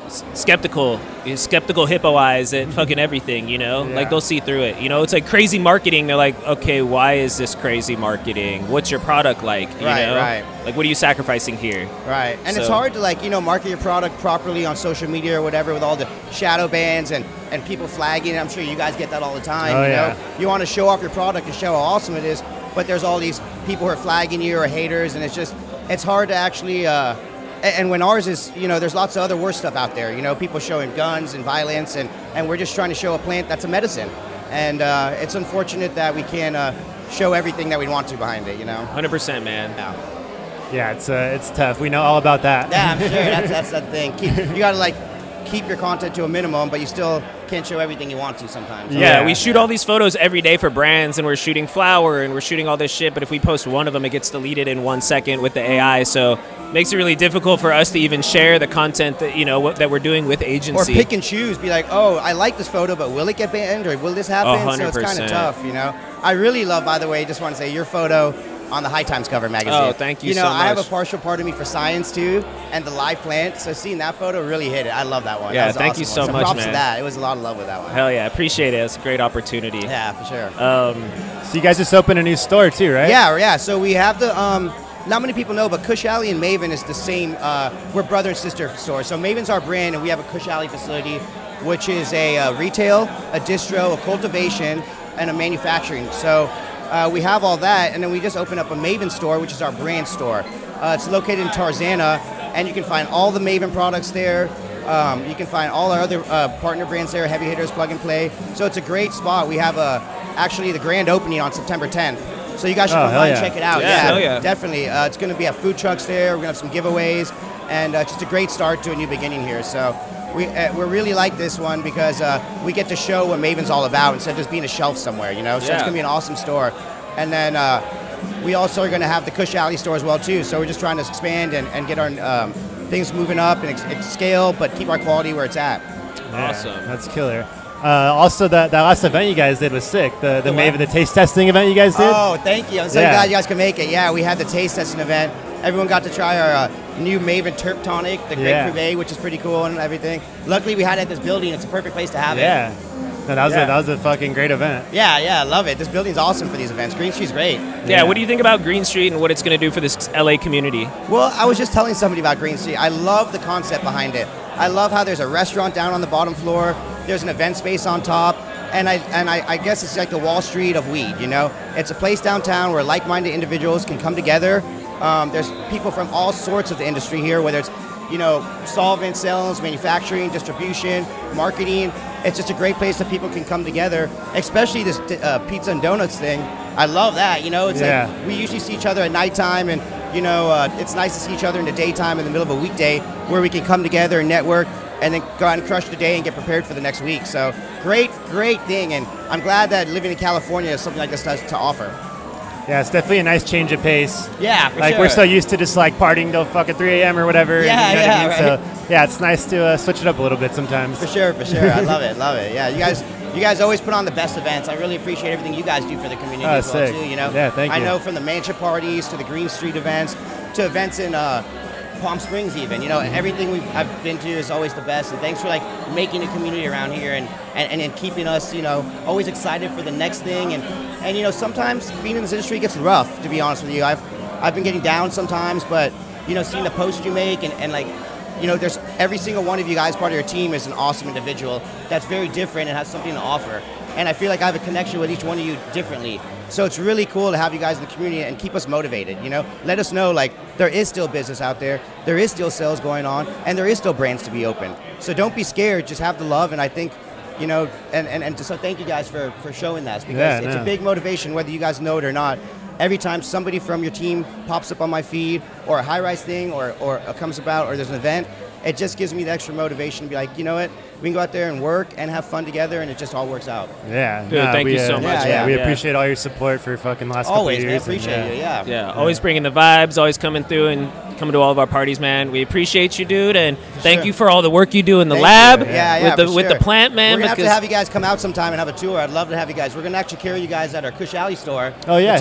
S2: s- skeptical, skeptical hippo eyes at fucking everything, you know?
S7: Yeah.
S2: Like, they'll see through it, you know? It's like crazy marketing. They're like, okay, why is this crazy marketing? What's your product like, you
S10: Right,
S2: know?
S10: right.
S2: Like, what are you sacrificing here?
S10: Right, and it's
S2: So-
S10: hard to like you know market your product properly on social media or whatever with all the shadow bans and, and people flagging. I'm sure you guys get that all the time.
S7: Oh,
S10: you know,
S7: yeah.
S10: you want to show off your product and show how awesome it is, but there's all these people who are flagging you or haters, and it's just it's hard to actually. Uh, a- and when ours is, you know, there's lots of other worse stuff out there. You know, people showing guns and violence, and, and we're just trying to show a plant that's a medicine. And uh, it's unfortunate that we can't uh, show everything that we want to behind it. You know.
S2: one hundred percent, man.
S10: Yeah.
S7: Yeah, it's uh, it's tough. We know all about that.
S10: Yeah, I'm sure that's that's the thing. Keep, you got to like keep your content to a minimum, but you still can't show everything you want to sometimes.
S2: Yeah, we shoot all these photos every day for brands, and we're shooting flower, and we're shooting all this shit, but if we post one of them, it gets deleted in one second with the A I, so it makes it really difficult for us to even share the content that, you know, what, that we're doing with
S10: Or
S2: agency.
S10: pick and choose. Be like, oh, I like this photo, but will it get banned or will this happen?
S2: A
S10: So
S2: hundred
S10: it's kind of
S2: percent.
S10: tough, you know. I really love, by the way, just want to say your photo on the High Times cover magazine.
S2: Oh, thank you
S10: You know,
S2: so
S10: I have a
S2: much.
S10: partial part of me for science too, and the live plant. So seeing that photo really hit it. I love that one.
S2: Yeah,
S10: That was an
S2: thank
S10: awesome
S2: you so
S10: one.
S2: much,
S10: props
S2: man.
S10: to that. It was a lot of love with that one.
S2: Hell yeah, appreciate it. It's a great opportunity.
S10: Yeah, for sure.
S2: Um,
S7: So you guys just opened a new store too, right?
S10: Yeah, yeah. So we have the. Um, not many people know, but Kush Alley and Maven is the same. Uh, we're brother and sister stores. So Maven's our brand, and we have a Kush Alley facility, which is a uh, retail, a distro, a cultivation, and a manufacturing. So uh, we have all that, and then we just opened up a Maven store, which is our brand store. Uh, it's located in Tarzana, and you can find all the Maven products there. Um, you can find all our other uh, partner brands there, Heavy Hitters, Plug and Play. So it's a great spot. We have a actually the grand opening on September tenth. So you guys should
S7: Oh,
S10: come
S7: hell
S10: by and
S7: yeah.
S10: check it out.
S2: Yeah, hell yeah.
S10: Definitely. Uh, it's going to be at food trucks there. We're going to have some giveaways, and uh, just a great start to a new beginning here. So we uh, we really like this one because uh, we get to show what Maven's all about instead of just being a shelf somewhere, you know. So
S2: Yeah.
S10: it's going to be an awesome store. And then uh, we also are going to have the Kush Alley store as well too. So we're just trying to expand and, and get our um, things moving up and ex- ex- scale, but keep our quality where it's at.
S7: Yeah,
S2: Awesome.
S7: That's killer. Uh, also, that that last event you guys did was sick. The the
S10: The what?
S7: Maven, the taste testing event you guys did.
S10: Oh, thank you. I'm so
S7: Yeah.
S10: glad you guys could make it. Yeah, we had the taste testing event. Everyone got to try our uh, new Maven Terp Tonic, the Great
S7: Yeah.
S10: Cuvée, which is pretty cool and everything. Luckily, we had it at this building. It's a perfect place to have it.
S7: Yeah. No, that was
S10: Yeah.
S7: a, that was a fucking great event.
S10: Yeah, yeah, I love it. This building's awesome for these events. Green Street's great.
S2: yeah, what do you think about Green Street and what it's going to do for this L A community?
S10: Well, I was just telling somebody about Green Street. I love the concept behind it. I love how there's a restaurant down on the bottom floor. There's an event space on top. And I and I, I guess it's like the Wall Street of weed, you know? It's a place downtown where like-minded individuals can come together. Um, there's people from all sorts of the industry here, whether it's, you know, solvent sales, manufacturing, distribution, marketing. It's just a great place that people can come together, especially this uh, pizza and donuts thing. I love that, you know? It's
S7: Yeah.
S10: like we usually see each other at nighttime, and, you know, uh, it's nice to see each other in the daytime in the middle of a weekday where we can come together and network and then go out and crush the day and get prepared for the next week. So great, great thing. And I'm glad that living in California is something like this has to offer.
S7: Yeah, it's definitely a nice change of pace.
S10: Yeah, for
S7: like
S10: sure.
S7: we're so used to just like partying till fucking three a.m. or whatever.
S10: Yeah,
S7: you know
S10: yeah,
S7: what I mean?
S10: right.
S7: So yeah, it's nice to uh, switch it up a little bit sometimes.
S10: For sure, for sure. I love it, love it. Yeah, you guys you guys always put on the best events. I really appreciate everything you guys do for the community
S7: Oh,
S10: as well,
S7: sick.
S10: too, you know?
S7: Yeah, thank
S10: I
S7: you.
S10: know from the Mansion parties to the Green Street events to events in uh, Palm Springs even, you know, everything we've I've been to is always the best. And thanks for like making a community around here and, and, and, and keeping us, you know, always excited for the next thing. And, and, you know, sometimes being in this industry gets rough, to be honest with you. I've I've been getting down sometimes, but, you know, seeing the posts you make and, and like, you know, there's every single one of you guys, part of your team, is an awesome individual that's very different and has something to offer. And I feel like I have a connection with each one of you differently. So it's really cool to have you guys in the community and keep us motivated, you know? Let us know, like, there is still business out there, there is still sales going on, and there is still brands to be open. So don't be scared, just have the love, and I think, you know, and, and, and so thank you guys for, for showing that, because
S7: Yeah,
S10: it's
S7: no.
S10: a big motivation, whether you guys know it or not. Every time somebody from your team pops up on my feed, or a high-rise thing, or, or comes about, or there's an event, it just gives me the extra motivation to be like, you know what, we can go out there and work and have fun together, and it just all works out.
S7: Yeah,
S2: Dude, thank
S7: we,
S2: you so
S7: uh,
S2: much,
S10: Yeah,
S7: We
S2: yeah.
S7: appreciate all your support for fucking last
S10: Always,
S7: couple
S10: man,
S7: years. and,
S10: appreciate you, yeah.
S2: Yeah, always bringing the vibes, always coming through and coming to all of our parties, man. We appreciate you, dude, and thank
S10: sure.
S2: you for all the work you do in the
S10: Thank
S2: lab
S10: you. Yeah, yeah,
S2: with the
S10: for
S2: with the
S10: sure.
S2: plant, man.
S10: We're gonna have
S2: because
S10: to have you guys come out sometime and have a tour. I'd love to have you guys. We're gonna actually carry you guys at our Kush Alley store.
S7: Oh, yeah,
S10: the Timber
S7: hell yeah.
S10: brand.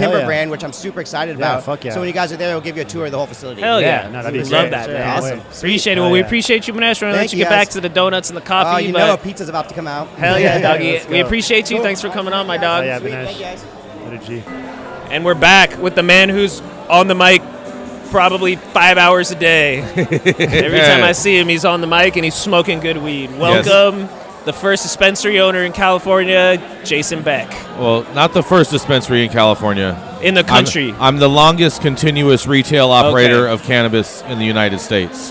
S10: weekend, which I'm super excited
S7: Yeah,
S10: about.
S7: fuck yeah.
S10: So when you guys are there, we'll give you a tour of the whole facility.
S2: Hell yeah.
S7: Yeah, no, that'd be
S2: We love
S7: great.
S2: that,
S10: Sure,
S2: man.
S10: awesome.
S2: Appreciate it.
S7: Oh,
S2: Well, we
S7: yeah.
S2: appreciate you, Manesh. We're going to let
S10: Thank
S2: you
S10: you,
S2: get back
S10: guys.
S2: to the donuts and the coffee.
S10: Oh, you
S2: but
S10: know a pizza's about to come out.
S2: hell yeah, doggy.
S7: Let's
S2: We
S7: go.
S2: appreciate you.
S10: Cool.
S2: Thanks for coming on, my dog.
S7: Oh, yeah,
S10: Sweet,
S7: Banesh.
S10: thank you, guys.
S7: What a G.
S2: And we're back with the man who's on the mic probably five hours a day. Every time I see him, he's on the mic and he's smoking good weed. Welcome, the first dispensary owner in California, Jason Beck.
S11: Well, not the first dispensary in California.
S2: In the country.
S11: I'm, I'm the longest continuous retail operator
S2: Okay.
S11: of cannabis in the United States.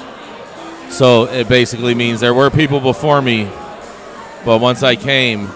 S11: So it basically means there were people before me, but once I came,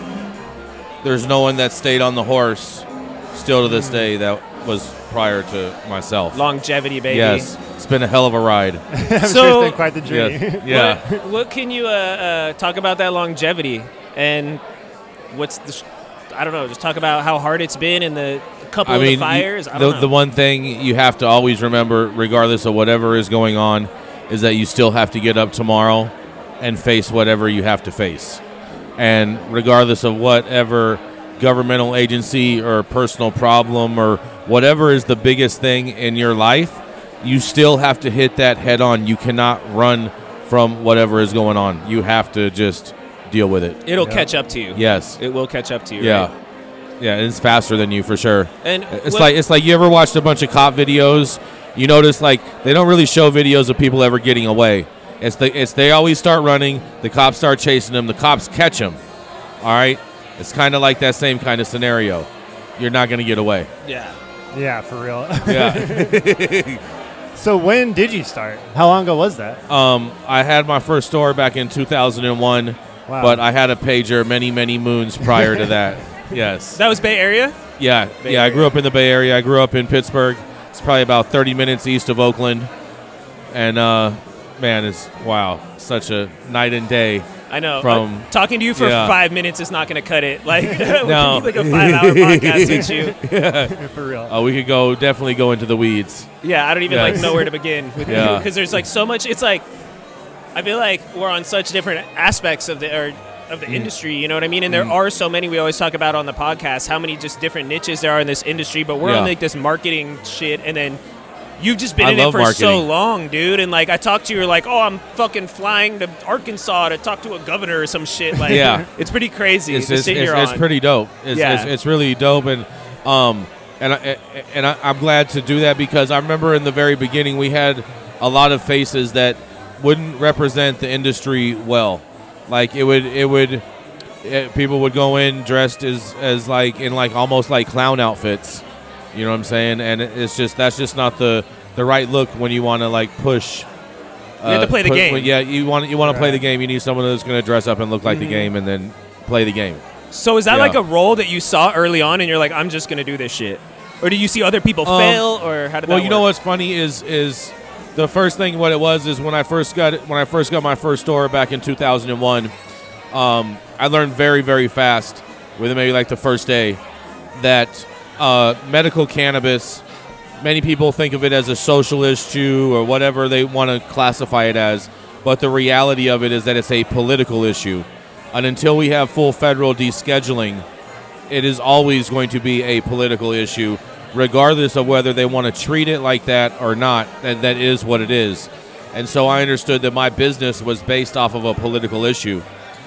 S11: there's no one that stayed on the horse still to this day that was prior to myself.
S2: Longevity, baby.
S11: Yes. It's been a hell of a ride.
S7: I'm
S2: So-
S7: sure it's been quite the journey.
S11: Yes. Yeah.
S2: What, what can you uh, uh, talk about that longevity and what's the, sh- I don't know, just talk about how hard it's been and the couple
S11: I
S2: of
S11: mean,
S2: the fires.
S11: you-
S2: I don't
S11: the,
S2: know.
S11: the one thing you have to always remember, regardless of whatever is going on, is that you still have to get up tomorrow and face whatever you have to face. And regardless of whatever governmental agency or personal problem or whatever is the biggest thing in your life, you still have to hit that head on. You cannot run from whatever is going on. You have to just deal with it.
S2: It'll catch up to you.
S11: Yes.
S2: It will catch up to you.
S11: Yeah.
S2: Right?
S11: Yeah, it's faster than you for sure.
S2: And
S11: It's
S2: what-
S11: like it's like you ever watched a bunch of cop videos? You notice like they don't really show videos of people ever getting away. It's the it's they always start running, the cops start chasing them, the cops catch them. All right? It's kind of like that same kind of scenario. You're not going to get away.
S2: Yeah.
S7: Yeah, for real.
S11: Yeah.
S7: So when did you start? How long ago was that?
S11: um, I had my first store back in two thousand one,
S7: Wow.
S11: but I had a pager many many moons prior to that. Yes.
S2: That was Bay Area?
S11: Yeah,
S2: Bay
S11: yeah. I
S2: Area.
S11: grew up in the Bay Area. I grew up in Pittsburgh. It's probably about thirty minutes east of Oakland, and uh, man, it's wow, such a night and day.
S2: I know.
S11: From
S2: Uh, talking to you for
S11: yeah.
S2: five minutes is not going to cut it. Like,
S11: No.
S2: like a five-hour podcast with you.
S11: Yeah.
S7: For real.
S11: Oh, we could go definitely go into the weeds.
S2: Yeah, I don't even
S11: Yes.
S2: like know where to begin with you
S11: Yeah.
S2: because there's like so much. It's like I feel like we're on such different aspects of the or of the
S11: Mm.
S2: industry. You know what I mean? And there are so many. We always talk about on the podcast how many just different niches there are in this industry. But we're
S11: Yeah.
S2: on like this marketing shit, and then you've just been
S11: I
S2: in it
S11: love
S2: for so
S11: marketing.
S2: long, dude. And like I talked to you, you're like, oh, I'm fucking flying to Arkansas to talk to a governor or some shit. Like,
S11: Yeah.
S2: it's pretty crazy.
S11: It's
S2: the
S11: it's,
S2: shit
S11: it's,
S2: you're
S11: it's
S2: on.
S11: pretty dope. It's,
S2: Yeah.
S11: it's, it's really dope, and um, and I, and I, I'm glad to do that because I remember in the very beginning we had a lot of faces that wouldn't represent the industry well. Like it would it would it, people would go in dressed as as like in like almost like clown outfits. You know what I'm saying? And it- it's just that's just not the the right look when you want to like push.
S2: You have to play the
S11: put-
S2: game.
S11: when- yeah, you want you want to play
S7: Right.
S11: the game. You need someone who's going to dress up and look like
S2: Mhm.
S11: the game, and then play the game.
S2: So is that
S11: Yeah.
S2: like a role that you saw early on, and you're like, I'm just gonna do this shit, or do you see other people
S11: Um,
S2: fail, or how did
S11: Well,
S2: that
S11: you know
S2: work?
S11: what's funny is is the first thing what it was is when I first got it, when I first got my first store back in two thousand one. Um, I learned very very fast, within maybe like the first day, that uh, medical cannabis. Many people think of it as a social issue or whatever they want to classify it as, but the reality of it is that it's a political issue. And until we have full federal descheduling, it is always going to be a political issue, regardless of whether they want to treat it like that or not. And that is what it is. And so I understood that my business was based off of a political issue.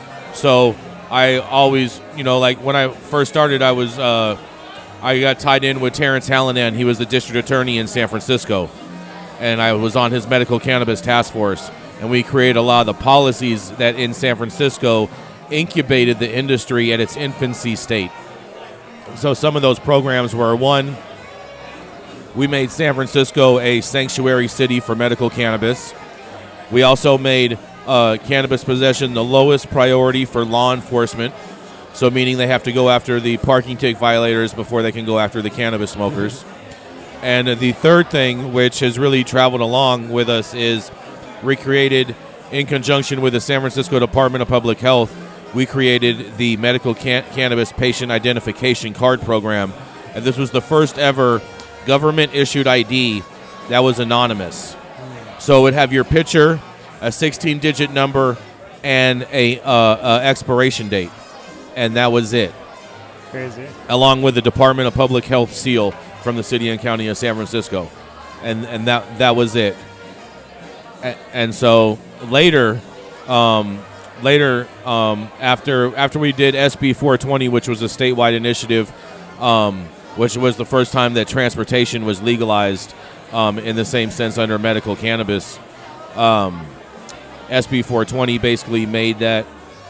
S11: So I always, you know, like when I first started, I was, uh, I got tied in with Terrence Hallinan. He was the district attorney in San Francisco, and I was on his medical cannabis task force. And we created a lot of the policies that in San Francisco incubated the industry at its infancy state. So some of those programs were, one, we made San Francisco a sanctuary city for medical cannabis. We also made uh, cannabis possession the lowest priority for law enforcement. So meaning they have to go after the parking ticket violators before they can go after the cannabis smokers. And uh, the third thing, which has really traveled along with us, is we created, in conjunction with the San Francisco Department of Public Health, we created the Medical can- Cannabis Patient Identification Card Program. And this was the first ever government-issued I D that was anonymous. So it would have your picture, a sixteen-digit number, and a uh, uh, expiration date. And that was it.
S7: Crazy.
S11: Along with the Department of Public Health seal. from the city and county of San Francisco, and and that that was it. A- and so later, um, later um, after after we did S B four twenty, which was a statewide initiative, um, which was the first time that transportation was legalized um, in the same sense under medical cannabis. Um, S B four twenty basically made that.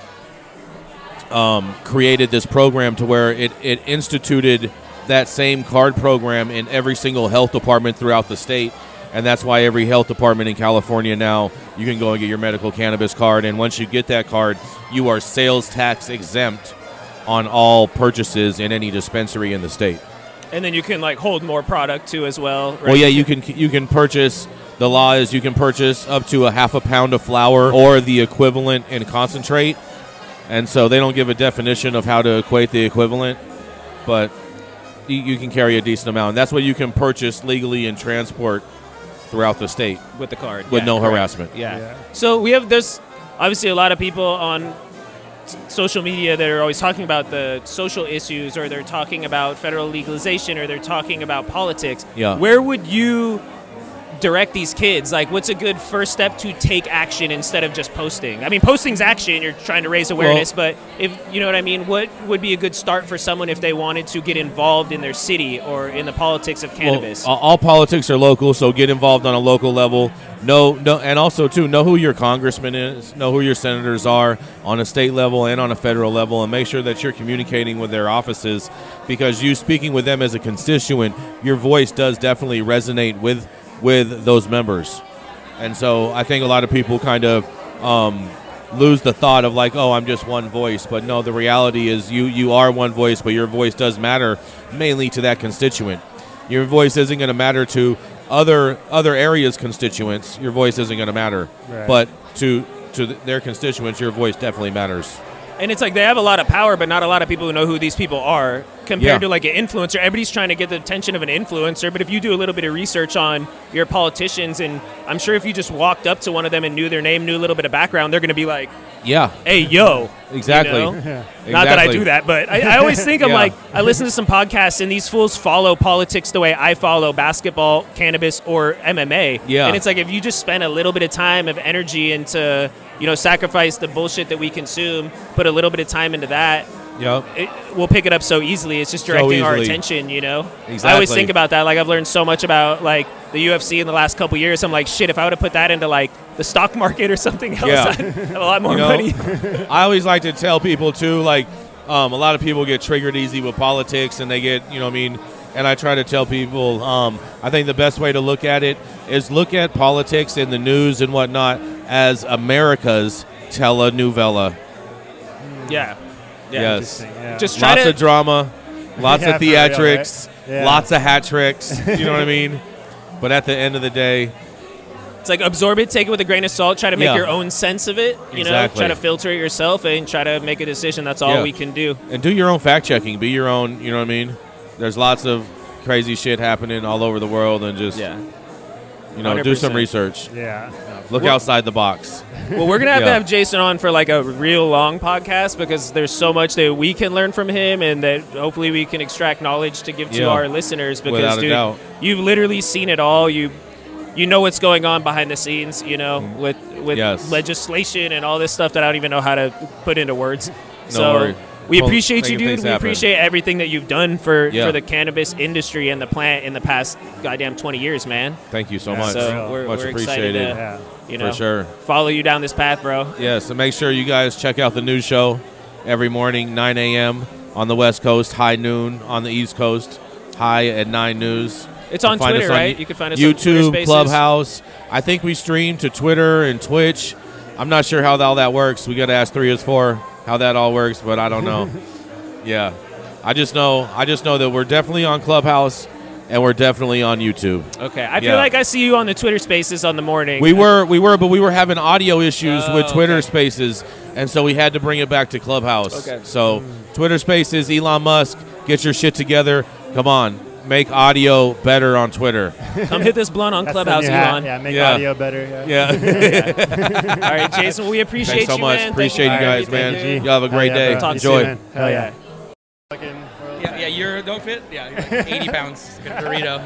S11: Um, created this program to where it, it instituted that same card program in every single health department throughout the state, and that's why every health department in California now, you can go and get your medical cannabis card, and once you get that card, you are sales tax exempt on all purchases in any dispensary in the state.
S2: And then you can like hold more product too as well. Right?
S11: Well, yeah, you can you can purchase. The law is you can purchase up to a half a pound of flour or the equivalent in concentrate. And so they don't give a definition of how to equate the equivalent, but you, you can carry a decent amount. And that's what you can purchase legally and transport throughout the state
S2: with the card,
S11: with
S2: yeah,
S11: no
S2: correct.
S11: harassment.
S2: Yeah. yeah. So we have there's obviously a lot of people on s- social media that are always talking about the social issues, or they're talking about federal legalization, or they're talking about politics.
S11: Yeah.
S2: Where would you direct these kids? Like, what's a good first step to take action instead of just posting? I mean, posting's action. You're trying to raise awareness,
S11: Well,
S2: but if you know what I mean, what would be a good start for someone if they wanted to get involved in their city or in the politics of cannabis?
S11: Well, all, all politics are local, so get involved on a local level. Know, know, and also too, know who your congressman is, know who your senators are on a state level and on a federal level, and make sure that you're communicating with their offices, because you speaking with them as a constituent, your voice does definitely resonate with with those members. And so I think a lot of people kind of um, lose the thought of like, oh, I'm just one voice. But no, the reality is you you are one voice, but your voice does matter mainly to that constituent. Your voice isn't going to matter to other other areas' constituents. Your voice isn't going to matter.
S2: Right.
S11: But to to their constituents, your voice definitely matters.
S2: And it's like they have a lot of power, but not a lot of people who know who these people are compared
S11: Yeah.
S2: to like an influencer. Everybody's trying to get the attention of an influencer, but if you do a little bit of research on your politicians, and I'm sure if you just walked up to one of them and knew their name, knew a little bit of background, they're going to be like,
S11: Yeah.
S2: hey, yo.
S11: Exactly.
S2: You know?
S11: Yeah.
S2: Not that I
S11: Exactly.
S2: do that, but I, I always think I'm
S11: Yeah.
S2: like, I listen to some podcasts and these fools follow politics the way I follow basketball, cannabis, or M M A.
S11: Yeah.
S2: And it's like if you just spend a little bit of time of energy into, you know, sacrifice the bullshit that we consume, put a little bit of time into that,
S11: Yep.
S2: it, we'll pick it up so easily. It's just
S11: So
S2: directing our
S11: easily.
S2: attention, you know? I always
S11: Exactly.
S2: think about that. Like, I've learned so much about, like, the U F C in the last couple years. I'm like, shit, if I would have put that into, like, the stock market or something else,
S11: Yeah.
S2: I'd have a lot more
S11: You know,
S2: money.
S11: I always like to tell people too, like um, a lot of people get triggered easy with politics, and they get, you know, what I mean, and I try to tell people, um, I think the best way to look at it is look at politics in the news and whatnot as America's telenovela.
S2: Yeah. Yeah.
S11: Yes,
S2: Yeah. Just try
S11: lots
S2: to-
S11: of drama, lots
S2: Yeah,
S11: of
S2: for real,
S11: theatrics,
S2: right? Yeah.
S11: lots of hat tricks. You know what I mean? But at the end of the day,
S2: It's like absorb it, take it with a grain of salt, try to make
S11: Yeah.
S2: your own sense of it, you
S11: Exactly.
S2: know, try to filter it yourself and try to make a decision. That's all
S11: Yeah.
S2: we can do.
S11: And do your own fact checking. Be your own, you know what I mean? There's lots of crazy shit happening all over the world, and just,
S2: Yeah.
S11: you know,
S2: one hundred
S11: do some
S2: percent.
S11: research.
S7: Yeah.
S11: Look
S2: Well-
S11: outside the box.
S2: Well, we're going to have to
S11: Yeah.
S2: have Jason on for like a real long podcast because there's so much that we can learn from him and that hopefully we can extract knowledge to give to
S11: Yeah.
S2: our listeners because,
S11: Without a
S2: dude,
S11: doubt.
S2: you've literally seen it all. You you know what's going on behind the scenes, you know, with, with
S11: Yes.
S2: legislation and all this stuff that I don't even know how to put into words.
S11: No
S2: so
S11: worry.
S2: we
S11: Well,
S2: appreciate you,
S11: making
S2: dude.
S11: things
S2: We
S11: happen.
S2: appreciate everything that you've done for,
S11: Yeah.
S2: for the cannabis industry and the plant in the past goddamn twenty years, man.
S11: Thank you so
S2: Yeah,
S11: much.
S2: So we're,
S11: Much
S2: we're
S11: appreciated.
S2: excited to, you know,
S11: For sure.
S2: follow you down this path, bro.
S11: Yeah, so make sure you guys check out the news show every morning, nine a.m. on the West Coast, high noon on the East Coast, high at nine News.
S2: It's on
S11: You can find
S2: Twitter,
S11: us on
S2: right? You can find us on
S11: YouTube,
S2: Twitter Spaces.
S11: Clubhouse. I think we stream to Twitter and Twitch. I'm not sure how all that works. We got to ask three is four how that all works, but I don't know. Yeah, I just know. I just know that we're definitely on Clubhouse and we're definitely on YouTube.
S2: Okay, I feel
S11: Yeah.
S2: like I see you on the Twitter Spaces on the morning.
S11: We were, we were, but we were having audio issues
S2: Oh,
S11: with Twitter Spaces, and so we had to bring it back to Clubhouse.
S2: Okay.
S11: So Twitter Spaces, Elon Musk, get your shit together. Come on, make audio better on Twitter.
S2: Come hit this blunt on
S7: That's the
S2: Clubhouse,
S7: new hat.
S2: Elon.
S7: Yeah, make
S11: Yeah.
S7: audio better.
S11: Yeah.
S2: Yeah. All right, Jason. Well, we appreciate
S11: Thanks so
S2: you,
S11: much.
S2: man. Thank
S11: Appreciate you
S2: for
S11: guys,
S2: everything,
S11: man.
S2: dude.
S11: Y'all have a great
S7: Hell yeah,
S11: day.
S7: bro.
S2: Talk
S11: Enjoy.
S2: soon.
S7: Hell yeah.
S5: Yeah, yeah, you're don't, don't fit? Yeah, you're like eighty pounds. Good burrito.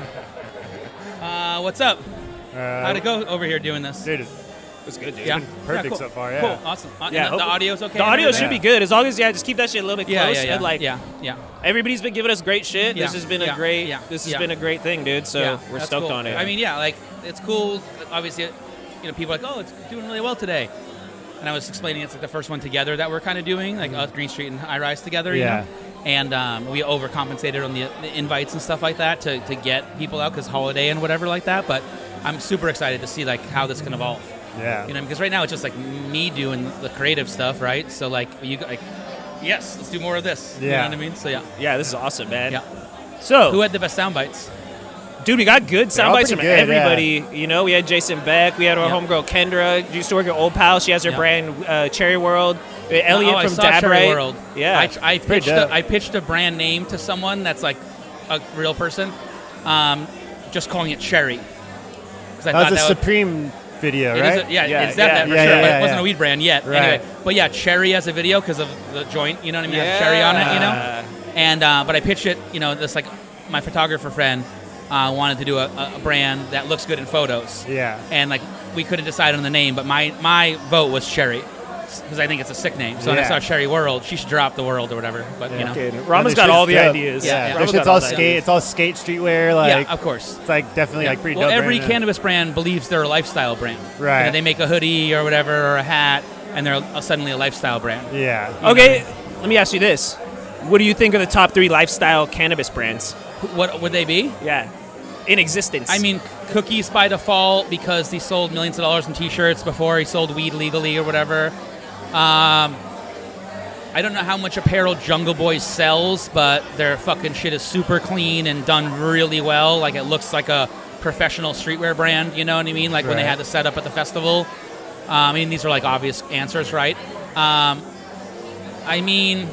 S5: Uh, what's up?
S7: Uh,
S5: How'd it go over here doing this?
S7: Dude,
S2: It's good, dude.
S5: Yeah.
S7: perfect
S5: Yeah, cool.
S7: so far. Yeah.
S5: Cool. Awesome. Uh,
S2: Yeah,
S5: and the, the
S2: hope-
S5: audio's okay?
S2: The
S5: and
S2: audio
S5: everything?
S2: should be good as long as yeah, just keep that shit a little bit
S5: Yeah,
S2: close.
S5: yeah, yeah.
S2: And like,
S5: yeah, yeah.
S2: everybody's been giving us great shit.
S5: Yeah.
S2: This has been
S5: Yeah.
S2: a great.
S5: Yeah.
S2: This has
S5: Yeah.
S2: been a great thing, dude. So
S5: Yeah,
S2: we're
S5: that's
S2: stoked
S5: cool.
S2: on it.
S5: I mean, yeah, like it's cool. Obviously, you know, people are like, oh, it's doing really well today. And I was explaining it's like the first one together that we're kind of doing, like us, Green Street and High Rise together. You
S7: Yeah.
S5: know? And um, we overcompensated on the, the invites and stuff like that to, to get people out because holiday and whatever like that. But I'm super excited to see like how this can evolve.
S7: Yeah.
S5: You know, because right now it's just like me doing the creative stuff, right? So like you like, yes, let's do more of this. You know
S2: Yeah.
S5: what I mean? So yeah.
S2: Yeah, this is awesome, man.
S5: Yeah.
S2: So
S5: who had the best sound bites?
S2: Dude, we got good sound
S5: all
S2: bites
S5: pretty
S2: from
S5: good,
S2: everybody. You know, we had Jason Beck. We had our
S5: Yeah.
S2: homegirl Kendra. Used to work at Old Pal. She has her
S5: Yeah.
S2: brand uh, Cherry World. Uh, Elliot
S5: oh, I
S2: from
S5: saw Cherry
S2: Dabrite.
S5: World.
S2: Yeah,
S5: I, I
S2: Pretty
S5: pitched a,
S2: dope.
S5: I pitched a brand name to someone that's like a real person, um, just calling it Cherry. 'Cause I
S7: That was
S5: thought
S7: a
S5: that would-
S7: Supreme video,
S5: It is
S7: right?
S5: a- yeah,
S2: Yeah,
S5: it's that,
S2: yeah.
S5: that for
S7: Yeah,
S5: sure.
S7: yeah,
S5: but
S7: yeah,
S5: it wasn't
S7: yeah.
S5: a weed brand yet.
S7: Right.
S5: Anyway, but yeah, Cherry as a video because of the joint. You know what I mean? It has Cherry on it. You know. And uh, but I pitched it. You know, this like my photographer friend uh, wanted to do a, a brand that looks good in photos.
S7: Yeah.
S5: And like we couldn't decide on the name, but my my vote was Cherry. Because I think it's a sick name. So when I
S7: Yeah.
S5: saw Cherry World, she should drop the world or whatever. But you know,
S2: Rama's
S7: this
S2: got
S7: shit's
S2: all the
S7: dope.
S2: ideas.
S5: Yeah, yeah.
S7: This
S2: Rama's
S7: shit's
S2: got all
S7: all
S2: the
S7: skate.
S2: ideas.
S7: It's all skate streetwear. Like,
S5: yeah, of course.
S7: It's like definitely
S5: Yeah.
S7: like pretty
S5: well,
S7: dope.
S5: every
S7: brand.
S5: cannabis brand believes they're a lifestyle brand.
S7: Right.
S5: You know, they make a hoodie or whatever or a hat, and they're a, suddenly a lifestyle brand.
S7: Yeah.
S5: You
S2: Okay, let me ask you this: what do you think of the top three lifestyle cannabis brands?
S5: What would they be?
S2: Yeah, in existence.
S5: I mean, Cookies by default because he sold millions of dollars in T-shirts before he sold weed legally or whatever. Um, I don't know how much apparel Jungle Boy sells, but their fucking shit is super clean and done really well. Like it looks like a professional streetwear brand. You know what I mean? Like when they
S7: Right.
S5: had the setup at the festival. Uh, I mean, these are like obvious answers, right? Um, I mean,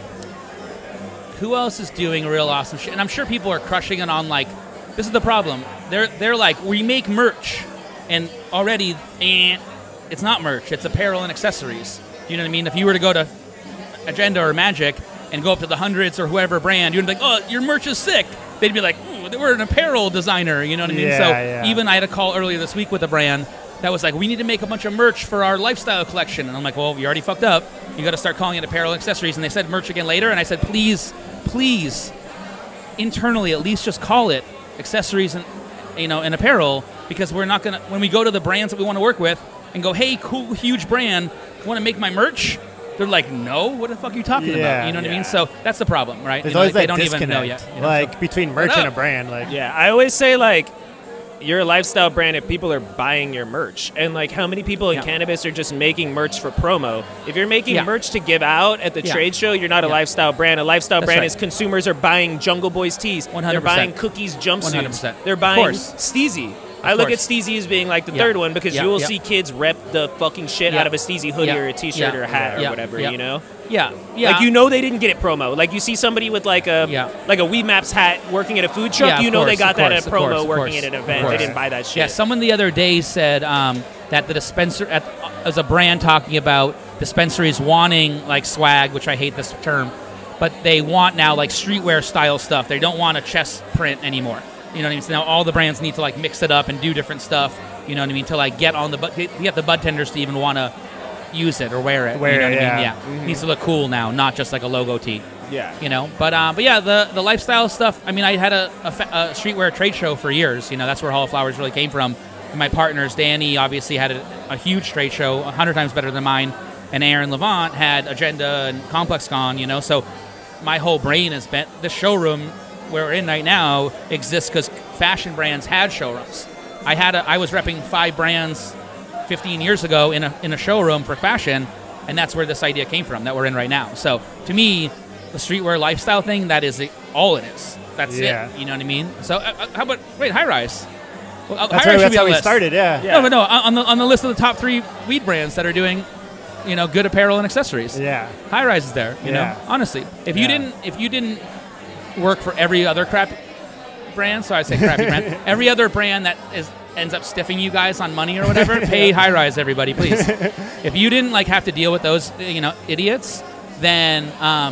S5: who else is doing real awesome shit? And I'm sure people are crushing it on like, this is the problem. They're they're like, we make merch, and already, eh, it's not merch. It's apparel and accessories. You know what I mean? If you were to go to Agenda or Magic and go up to the hundreds or whoever brand, you'd be like, oh, your merch is sick. They'd be like, ooh, we're an apparel designer. You know what I mean?
S7: Yeah,
S5: so
S7: yeah.
S5: even I had a call earlier this week with a brand that was like, we need to make a bunch of merch for our lifestyle collection. And I'm like, well, you already fucked up. You got to start calling it apparel and accessories. And they said merch again later. And I said, please, please, internally at least just call it accessories and, you know, and apparel, because we're not going to, when we go to the brands that we want to work with and go, hey, cool, huge brand, want to make my merch? They're like, no, what the fuck are you talking
S7: Yeah,
S5: about? You know what I
S2: yeah.
S5: mean? So that's the problem, right?
S7: There's
S5: You know,
S7: always
S5: like,
S7: that
S5: they don't
S7: disconnect.
S5: even know yet. you know,
S7: like
S5: so-
S7: between merch
S5: What
S7: and a
S5: up?
S7: brand. Like,
S2: Yeah, I always say like you're a lifestyle brand if people are buying your merch, and like how many people in
S5: Yeah.
S2: cannabis are just making merch for promo? If you're making
S5: Yeah.
S2: merch to give out at the
S5: Yeah.
S2: trade show, you're not a
S5: Yeah.
S2: lifestyle brand. A lifestyle
S5: That's
S2: brand
S5: right.
S2: is consumers are buying Jungle Boys tees.
S5: one
S2: They're
S5: hundred percent.
S2: buying Cookies jumpsuits.
S5: one hundred percent.
S2: They're
S5: Of
S2: buying
S5: course.
S2: Steezy. I look at
S5: course.
S2: Steezy as being like the
S5: Yeah.
S2: third one because
S5: Yeah,
S2: you will
S5: yeah.
S2: see kids rep the fucking shit
S5: Yeah.
S2: out of a Steezy hoodie
S5: Yeah.
S2: or a t-shirt
S5: Yeah.
S2: or a hat
S5: Yeah.
S2: or whatever,
S5: Yeah.
S2: you know?
S5: Yeah, yeah.
S2: Like you know they didn't get it promo. Like you see somebody with like a
S5: Yeah.
S2: like a Weed Maps hat working at a food truck,
S5: Yeah, of
S2: you know they
S5: course,
S2: got
S5: of
S2: that
S5: course,
S2: at
S5: of
S2: promo
S5: course, of
S2: working
S5: course,
S2: at an
S5: of
S2: event. They
S5: course.
S2: didn't buy that shit.
S5: Yeah, someone the other day said um, that the dispenser, at, as a brand talking about dispensaries wanting like swag, which I hate this term, but they want now like streetwear style stuff. They don't want a chest print anymore. You know what I mean? So now all the brands need to like mix it up and do different stuff. You know what I mean? To like get on the bud, get the bud tenders to even want to use it or wear it.
S7: Wear
S5: you know
S7: it,
S5: what I
S7: yeah.
S5: mean? Yeah,
S2: Mm-hmm.
S5: it needs to look cool now, not just like a logo tee.
S2: Yeah.
S5: You know, but uh, but yeah, the the lifestyle stuff. I mean, I had a, a, fa- a streetwear trade show for years. You know, that's where Hall of Flowers really came from. And my partners, Danny, obviously had a, a huge trade show, a hundred times better than mine, and Aaron Levant had Agenda and Complex Con. You know, so my whole brain has been the showroom where we're in right now exists because fashion brands had showrooms. I had a, I was repping five brands fifteen years ago in a in a showroom for fashion, and that's where this idea came from that we're in right now. So to me, the streetwear lifestyle thing, that is it, all it is. That's
S7: Yeah.
S5: it. You know what I mean? So uh, uh, how about wait, High Rise? Well, uh,
S7: That's
S5: High
S7: right.
S5: Rise should
S7: That's
S5: be
S7: how
S5: on the
S7: we
S5: list.
S7: started. Yeah.
S2: Yeah.
S5: No, but no, on the on the list of the top three weed brands that are doing, you know, good apparel and accessories.
S7: Yeah.
S5: High Rise is there. You
S7: Yeah.
S5: know, honestly, if you
S7: Yeah.
S5: didn't if you didn't work for every other crap brand, so I say crappy brand, every other brand that is ends up stiffing you guys on money or whatever, pay High Rise, everybody, please. If you didn't like have to deal with those, you know, idiots, then um,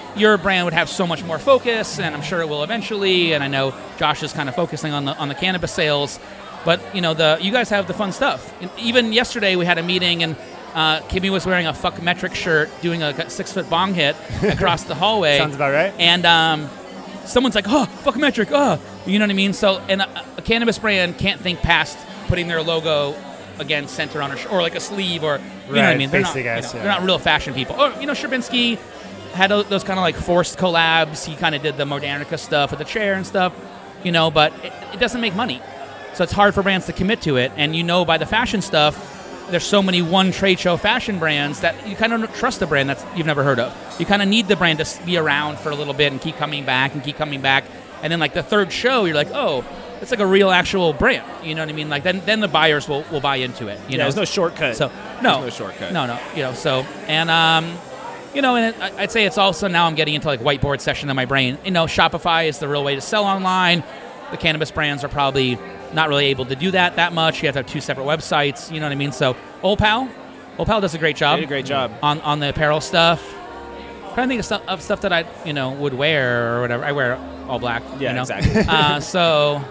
S5: your brand would have so much more focus, and I'm sure it will eventually. And I know Josh is kind of focusing on the on the cannabis sales, but you know, the you guys have the fun stuff. And even yesterday we had a meeting, and uh, Kimmy was wearing a Fuck Metric shirt, doing a six foot bong hit across the hallway.
S7: Sounds about right.
S5: And um, someone's like, "Oh, Fuck Metric, oh," you know what I mean? So, and a, a cannabis brand can't think past putting their logo again center on a sh- or like a sleeve, or you
S7: right,
S5: know what I mean? They're not,
S7: basic
S5: you know,
S7: ass, yeah.
S5: they're not real fashion people. Or you know, Sherbinsky had a, those kind of like forced collabs. He kind of did the Modernica stuff with the chair and stuff, you know, but it, it doesn't make money. So it's hard for brands to commit to it. And you know, by the fashion stuff, there's so many one trade show fashion brands that you kind of don't trust a brand that you've never heard of. You kind of need the brand to be around for a little bit and keep coming back and keep coming back. And then like the third show, you're like, oh, it's like a real actual brand. You know what I mean? Like then, then the buyers will, will buy into it. You
S2: yeah,
S5: know,
S2: there's no shortcut.
S5: So no,
S2: there's no shortcut.
S5: No, no. You know, so and um, you know, and it, I'd say it's also now I'm getting into like whiteboard session in my brain. You know, Shopify is the real way to sell online. The cannabis brands are probably not really able to do that that much. You have to have two separate websites. You know what I mean? So Old Pal, Old Pal does a great job.
S2: They did a great job
S5: on on the apparel stuff. I'm trying to think of stuff, of stuff that I you know would wear or whatever. I wear all black.
S2: Yeah,
S5: you know?
S2: exactly.
S5: uh, so.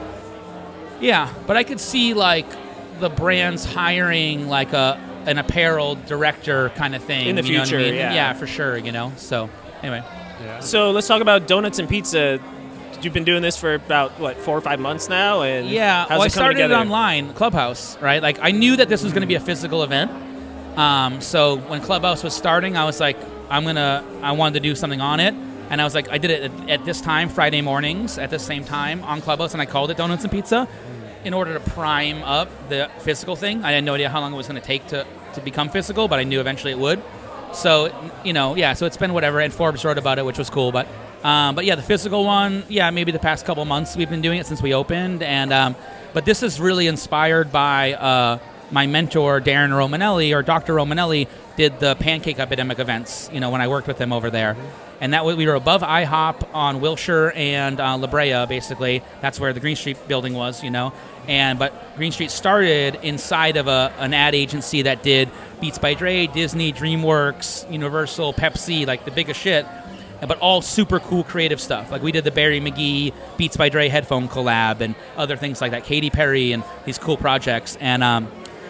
S5: Yeah, but I could see like the brands hiring like a an apparel director kind of thing
S2: in the
S5: you know
S2: future.
S5: what I mean?
S2: Yeah,
S5: yeah, for sure. You know. So anyway.
S7: Yeah.
S2: So let's talk about donuts and pizza. You've been doing this for about what four or five months now, and
S5: yeah,
S2: how's
S5: well,
S2: it
S5: I started
S2: together?
S5: it online, Clubhouse, right? Like I knew that this was going to be a physical event. Um, so when Clubhouse was starting, I was like, I'm gonna, I wanted to do something on it. And I was like, I did it at, at this time, Friday mornings, at the same time on Clubhouse, and I called it Donuts and Pizza in order to prime up the physical thing. I had no idea how long it was going to take to to become physical, but I knew eventually it would. So, you know, yeah, so it's been whatever, and Forbes wrote about it, which was cool. But, um, but yeah, the physical one, yeah, maybe the past couple months we've been doing it since we opened. And um, but this is really inspired by uh, my mentor, Darren Romanelli, or Doctor Romanelli, did the Pancake Epidemic events, you know, when I worked with him over there. And that we were above IHOP on Wilshire and uh, La Brea, basically. That's where the Green Street building was, you know. And but Green Street started inside of a an ad agency that did Beats by Dre, Disney, DreamWorks, Universal, Pepsi, like the biggest shit. But all super cool creative stuff. Like we did the Barry McGee Beats by Dre headphone collab and other things like that. Katy Perry and these cool projects. And um,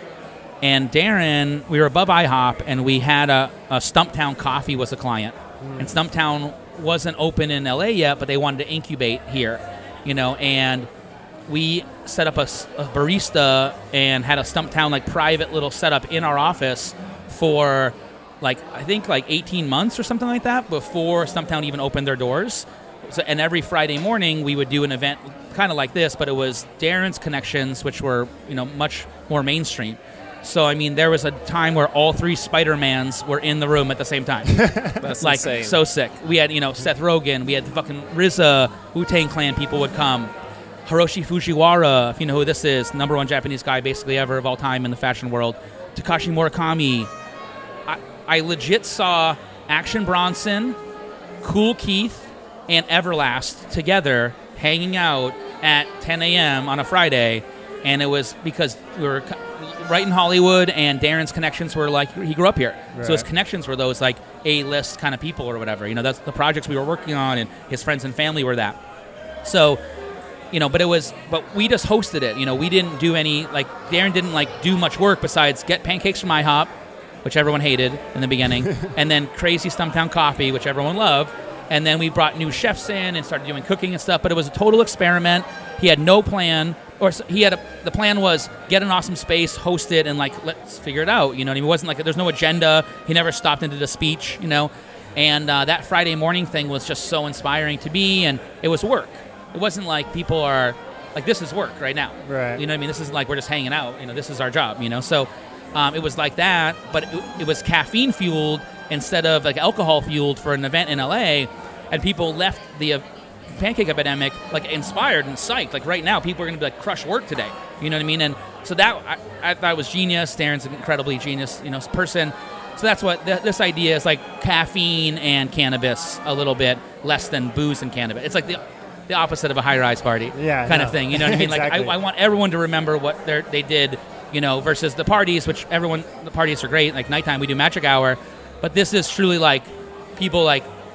S5: and Darren, we were above IHOP, and we had a, a Stumptown Coffee was a client. And Stumptown wasn't open in L A yet, but they wanted to incubate here, you know, and we set up a, a barista and had a Stumptown like private little setup in our office for like, I think like eighteen months or something like that before Stumptown even opened their doors. So, and every Friday morning we would do an event kind of like this, but it was Darren's connections, which were, you know, much more mainstream. So, I mean, there was a time where all three Spider-Mans were in the room at the same time.
S2: That's
S5: like,
S2: insane.
S5: so sick. We had, you know, Seth Rogen. We had the fucking R Z A, Wu-Tang Clan people would come. Hiroshi Fujiwara, if you know who this is, number one Japanese guy basically ever of all time in the fashion world. Takashi Murakami. I, I legit saw Action Bronson, Kool Keith, and Everlast together hanging out at ten a.m. on a Friday, and it was because we were right in Hollywood, and Darren's connections were like, he grew up here.
S7: Right.
S5: So his connections were those like A-list kind of people or whatever. You know, that's the projects we were working on, and his friends and family were that. So, you know, but it was, but we just hosted it. You know, we didn't do any, like, Darren didn't like do much work besides get pancakes from IHOP, which everyone hated in the beginning, and then crazy Stumptown Coffee, which everyone loved. And then we brought new chefs in and started doing cooking and stuff, but it was a total experiment. He had no plan. Or he had a, the plan was get an awesome space, host it, and like let's figure it out. You know what I mean? It wasn't like there's no agenda. He never stopped into the speech, you know. And uh, that Friday morning thing was just so inspiring to me, and it was work. It wasn't like people are like this is work right now.
S7: Right.
S5: You know what I mean? This isn't like we're just hanging out. You know, this is our job. You know, so um, it was like that, but it, it was caffeine fueled instead of like alcohol fueled for an event in L A, and people left the. Uh, Pancake Epidemic, like inspired and psyched. Like right now, people are going to be like crush work today. You know what I mean? And so that I, I thought was genius. Darren's an incredibly genius, you know, person. So that's what th- this idea is like caffeine and cannabis a little bit less than booze and cannabis. It's like the the opposite of a high rise party,
S7: yeah,
S5: kind
S7: no.
S5: of thing. You know what I mean?
S7: Exactly.
S5: Like I, I want everyone to remember what they they did, you know, versus the parties, which everyone the parties are great. Like nighttime, we do Magic Hour, but this is truly like people like.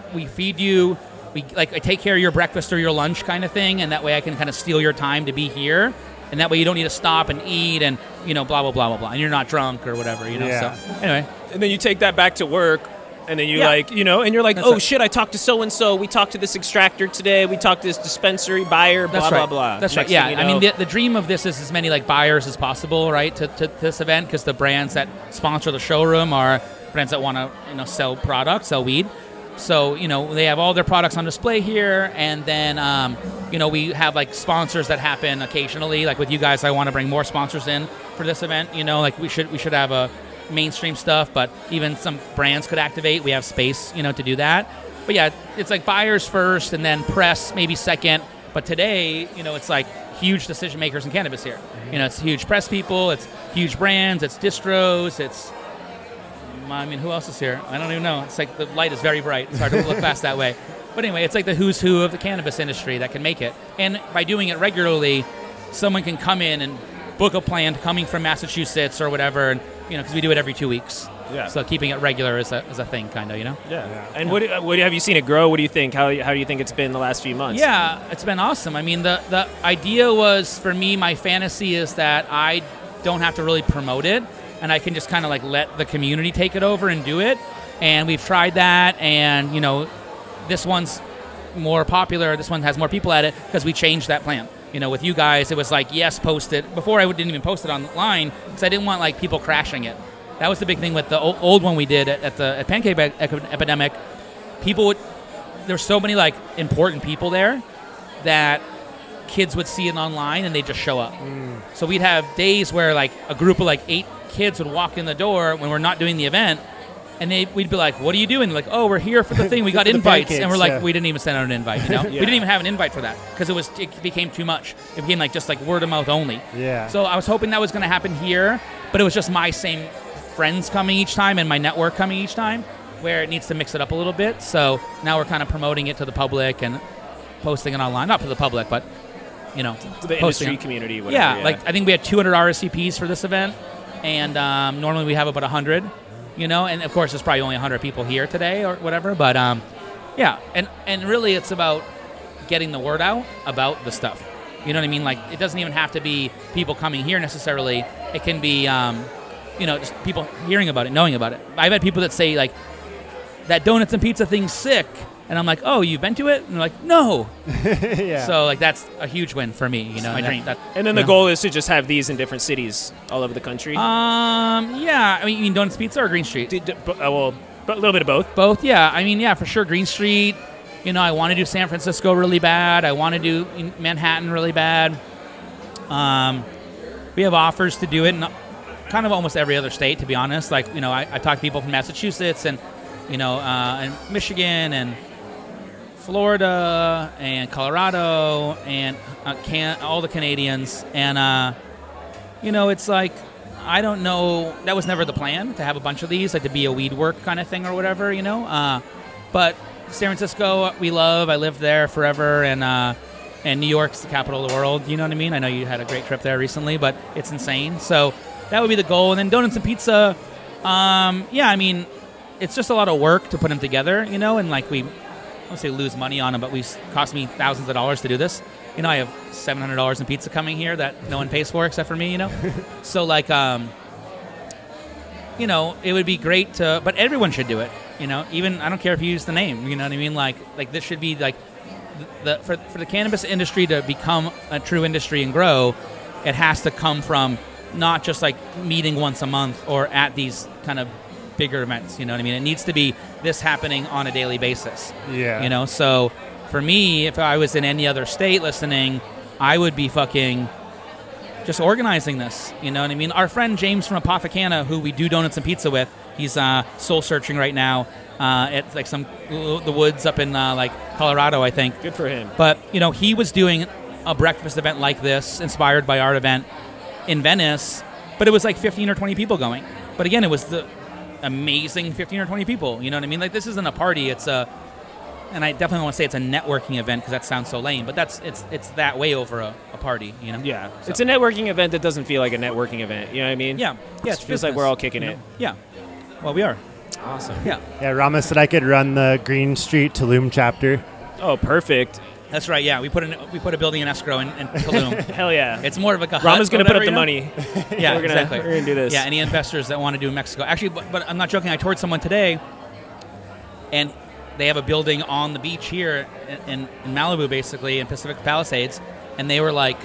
S5: we feed you. We like I take care of your breakfast or your lunch kind of thing, and that way I can kind of steal your time to be here, and that way you don't need to stop and eat and you know blah blah blah blah blah, and you're not drunk or whatever, you know.
S2: Yeah.
S5: So anyway,
S2: and then you take that back to work. And then you
S5: Yeah.
S2: like, you know, and you're like,
S5: That's
S2: oh
S5: right.
S2: shit, I talked to so and so. We talked to this extractor today. We talked to this dispensary buyer. Blah
S5: That's
S2: blah
S5: right.
S2: blah.
S5: That's
S2: Next
S5: right. Yeah.
S2: thing you
S5: I mean,
S2: know-
S5: the, the dream of this is as many like buyers as possible, right? To, to this event, because the brands that sponsor the showroom are brands that want to, you know, sell products, sell weed. So you know they have all their products on display here, and then um, you know we have like sponsors that happen occasionally. Like with you guys, I want to bring more sponsors in for this event. You know, like we should we should have a mainstream stuff, but even some brands could activate. We have space, you know, to do that. But yeah, it's like buyers first and then press maybe second. But today, you know, it's like huge decision makers in cannabis here. You know, it's huge press people, it's huge brands, it's distros, it's, I mean, who else is here? I don't even know. It's like the light is very bright. It's hard to look past that way. But anyway, it's like the who's who of the cannabis industry that can make it. And by doing it regularly, someone can come in and book a plant coming from Massachusetts or whatever, and you know, because we do it every two weeks.
S2: Yeah.
S5: So keeping it regular is a, is a thing, kind of, you know.
S2: Yeah. And what what have you seen it grow? What do you think? How how do you think it's been the last few months?
S5: Yeah, it's been awesome. I mean, the the idea was for me, my fantasy is that I don't have to really promote it, and I can just kind of like let the community take it over and do it. And we've tried that, and you know, this one's more popular. This one has more people at it because we changed that plan. You know, with you guys, it was like, yes, post it. Before, I didn't even post it online because I didn't want, like, people crashing it. That was the big thing with the old, old one we did at, at the at Pancake Epidemic. People would, there were so many, like, important people there that kids would see it online and they'd just show up. Mm. So we'd have days where, like, a group of, like, eight kids would walk in the door when we're not doing the event, and they, we'd be like, what are you doing? They're like, oh, we're here for the thing. We got
S7: For the
S5: invites.
S7: pancakes,
S5: And we're like,
S7: yeah.
S5: we didn't even send out an invite, you know?
S7: Yeah.
S5: We didn't even have an invite for that because it was it became too much. It became like just like word of mouth only.
S7: Yeah.
S5: So I was hoping that was going to happen here, but it was just my same friends coming each time and my network coming each time, where it needs to mix it up a little bit. So now we're kind of promoting it to the public and posting it online. Not to the public, but, you know.
S2: To the
S5: posting
S2: industry
S5: it.
S2: community, whatever.
S5: Yeah,
S2: Yeah,
S5: like I think we had two hundred R S V Ps for this event, and um, normally we have about one hundred. You know, and of course, there's probably only one hundred people here today or whatever. But um, yeah, and and really, it's about getting the word out about the stuff. You know what I mean? Like, it doesn't even have to be people coming here necessarily. It can be, um, you know, just people hearing about it, knowing about it. I've had people that say like, that donuts and pizza thing's sick, and I'm like, oh, you've been to it? And they're like, no.
S7: Yeah.
S5: So like, that's a huge win for me. You know,
S2: my
S5: that-
S2: dream.
S5: that-
S2: And then
S5: you
S2: the
S5: know?
S2: goal is to just have these in different cities all over the country.
S5: Um, yeah. I mean, you mean Donuts Pizza or Green Street?
S2: D- d- b- uh, well, but a little bit of both.
S5: Both, yeah. I mean, yeah, for sure. Green Street. You know, I want to do San Francisco really bad. I want to do Manhattan really bad. Um, we have offers to do it in kind of almost every other state, to be honest. Like, you know, I, I talk to people from Massachusetts and, you know, uh, and Michigan and Florida and Colorado and uh, can all the Canadians. And, uh, you know, it's like, I don't know. That was never the plan, to have a bunch of these, like to be a weed work kind of thing or whatever, you know. Uh, but San Francisco, we love. I lived there forever. And, uh, and New York's the capital of the world. You know what I mean? I know you had a great trip there recently, but it's insane. So that would be the goal. And then Donuts and Pizza, um, yeah, I mean, it's just a lot of work to put them together, you know, and like we, I won't say lose money on them, but we cost me thousands of dollars to do this. You know, I have seven hundred dollars in pizza coming here that no one pays for except for me, you know. So like, um, you know, it would be great to, but everyone should do it, you know. Even, I don't care if you use the name, you know what I mean? Like, like this should be like, the for, for the cannabis industry to become a true industry and grow, it has to come from not just like meeting once a month or at these kind of bigger events, you know what I mean? It needs to be this happening on a daily basis.
S7: Yeah.
S5: You know, so for me, if I was in any other state listening, I would be fucking just organizing this, you know what I mean? Our friend James from Apothecana, who we do Donuts and Pizza with, he's uh, soul searching right now uh, at like some the woods up in uh, like Colorado, I think.
S2: Good for him.
S5: But you know, he was doing a breakfast event like this, inspired by our event in Venice, but it was like fifteen or twenty people going. But again, it was the amazing fifteen or twenty people. You know what I mean? Like, this isn't a party; it's a, and I definitely want to say it's a networking event because that sounds so lame. But that's it's it's that way over a, a party. You know?
S2: Yeah,
S5: So-
S2: it's a networking event that doesn't feel like a networking event. You know what I mean?
S5: Yeah, yeah.
S2: it
S5: it's
S2: feels like
S5: business,
S2: we're all kicking
S5: you
S2: it.
S5: know? Yeah. Well, we are.
S2: Awesome.
S5: Yeah.
S7: Yeah, Rama said I could run the Green Street Tulum chapter.
S2: Oh, perfect.
S5: That's right. Yeah, we put an, we put a building in escrow in, in Tulum.
S2: Hell yeah.
S5: It's more of like a
S2: Rama's
S5: going
S2: gonna
S5: to
S2: put up the money.
S5: Yeah,
S2: we're gonna,
S5: exactly.
S2: We're going to do this.
S5: Yeah, any investors that want to do Mexico. Actually, but, but I'm not joking. I toured someone today, and they have a building on the beach here in, in Malibu, basically, in Pacific Palisades, and they were like,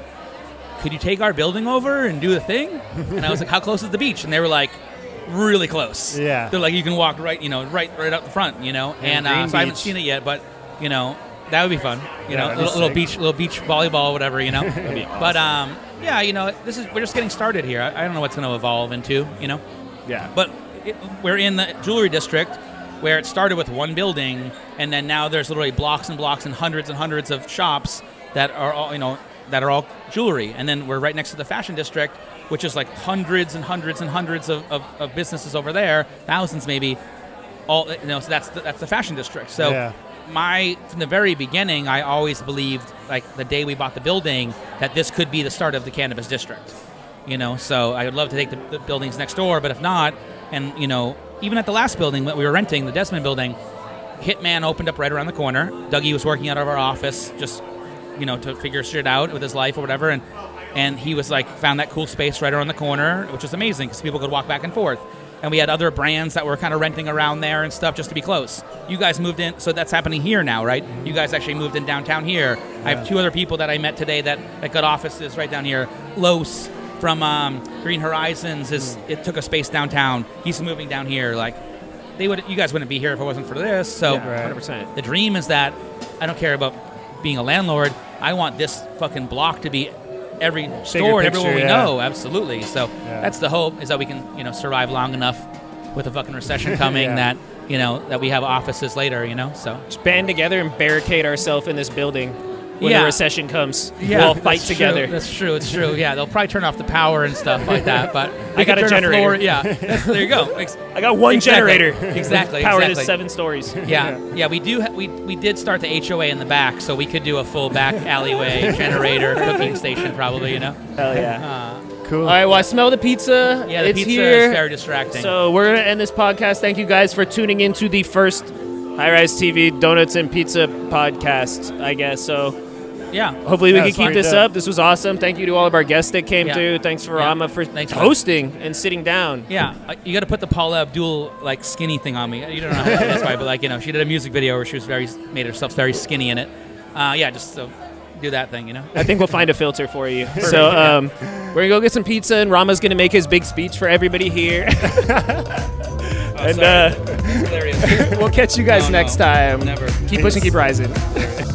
S5: could you take our building over and do the thing? And I was like, how close is the beach? And they were like, really close.
S7: Yeah.
S5: They're like, you can walk right, you know, right right up the front, you know. And,
S7: And
S5: uh,
S7: Green
S5: so I haven't
S7: Beach.
S5: seen it yet, but, you know, that would be fun. You
S7: Yeah,
S5: know,
S7: that'd be
S5: little, little
S7: sick.
S5: beach little beach volleyball, whatever, you know.
S2: That'd be awesome.
S5: But, um, yeah, you know, this is we're just getting started here. I, I don't know what's going to evolve into, you know.
S2: Yeah.
S5: But it, we're in the jewelry district where it started with one building, and then now there's literally blocks and blocks and hundreds and hundreds of shops that are all, you know, that are all jewelry. And then we're right next to the fashion district, which is like hundreds and hundreds and hundreds of, of, of businesses over there, thousands maybe. All you know, so that's the, that's the fashion district. So
S7: Yeah.
S5: my from the very beginning, I always believed, like the day we bought the building, that this could be the start of the cannabis district. You know, so I would love to take the, the buildings next door, but if not, and you know, even at the last building that we were renting, the Desmond building, Hitman opened up right around the corner. Dougie was working out of our office, just you know, to figure shit out with his life or whatever, and and he was like found that cool space right around the corner, which was amazing because people could walk back and forth. And we had other brands that were kind of renting around there and stuff just to be close. You guys moved in, so that's happening here now, right? You guys actually moved in downtown here. I have two other people that I met today that, that got offices right down here. Los from um, Green Horizons is it took a space downtown. He's moving down here. Like they would, you guys wouldn't be here if it wasn't for this. So
S2: Yeah, right. one hundred percent.
S5: The dream is that I don't care about being a landlord. I want this fucking block to be every store and everyone we
S7: picture, yeah.
S5: know. Absolutely. So
S7: Yeah.
S5: that's the hope, is that we can, you know, survive long enough with a fucking recession coming
S7: Yeah.
S5: that, you know, that we have offices later, you know. So
S2: Just band together and barricade ourselves in this building when
S5: Yeah.
S2: the recession comes.
S5: yeah,
S2: we'll all fight
S5: that's
S2: together.
S5: True. That's true. It's true. Yeah, they'll probably turn off the power and stuff like that. But we
S2: I got
S5: can
S2: a
S5: turn the floor-
S2: generator.
S5: Yeah, that's, there you go. Ex-
S2: I got one
S5: exactly.
S2: generator.
S5: Exactly.
S2: Power
S5: exactly.
S2: to seven stories.
S5: Yeah, yeah, we do. Ha- we we did start the H O A in the back, so we could do a full back alleyway generator cooking station, probably. You know.
S2: Hell yeah.
S5: Uh,
S7: Cool.
S2: All right, well, I smell the pizza.
S5: yeah, the
S2: it's
S5: pizza
S2: here.
S5: is very distracting.
S2: So we're going to end this podcast. Thank you guys for tuning into the first High Rise T V Donuts and Pizza podcast, I guess. So
S5: yeah,
S2: hopefully we
S7: Yeah,
S2: can
S7: it's
S2: keep
S7: pretty
S2: this
S7: dope.
S2: up. This was awesome. Thank you to all of our guests that came
S5: Yeah.
S2: through. Thanks for
S5: Yeah.
S2: Rama for
S5: Thanks for-
S2: hosting and sitting down.
S5: yeah, uh, you got to put the Paula Abdul like skinny thing on me. You don't know how that's why, but like you know, she did a music video where she was very made herself very skinny in it. Uh, yeah, just so do that thing, you know.
S2: I think we'll find a filter for you. So um, we're going to go get some pizza, and Rama's going to make his big speech for everybody here. and uh,
S5: Hilarious.
S2: we'll catch you guys
S5: No, no,
S2: next time.
S5: never.
S2: Keep pushing, keep rising.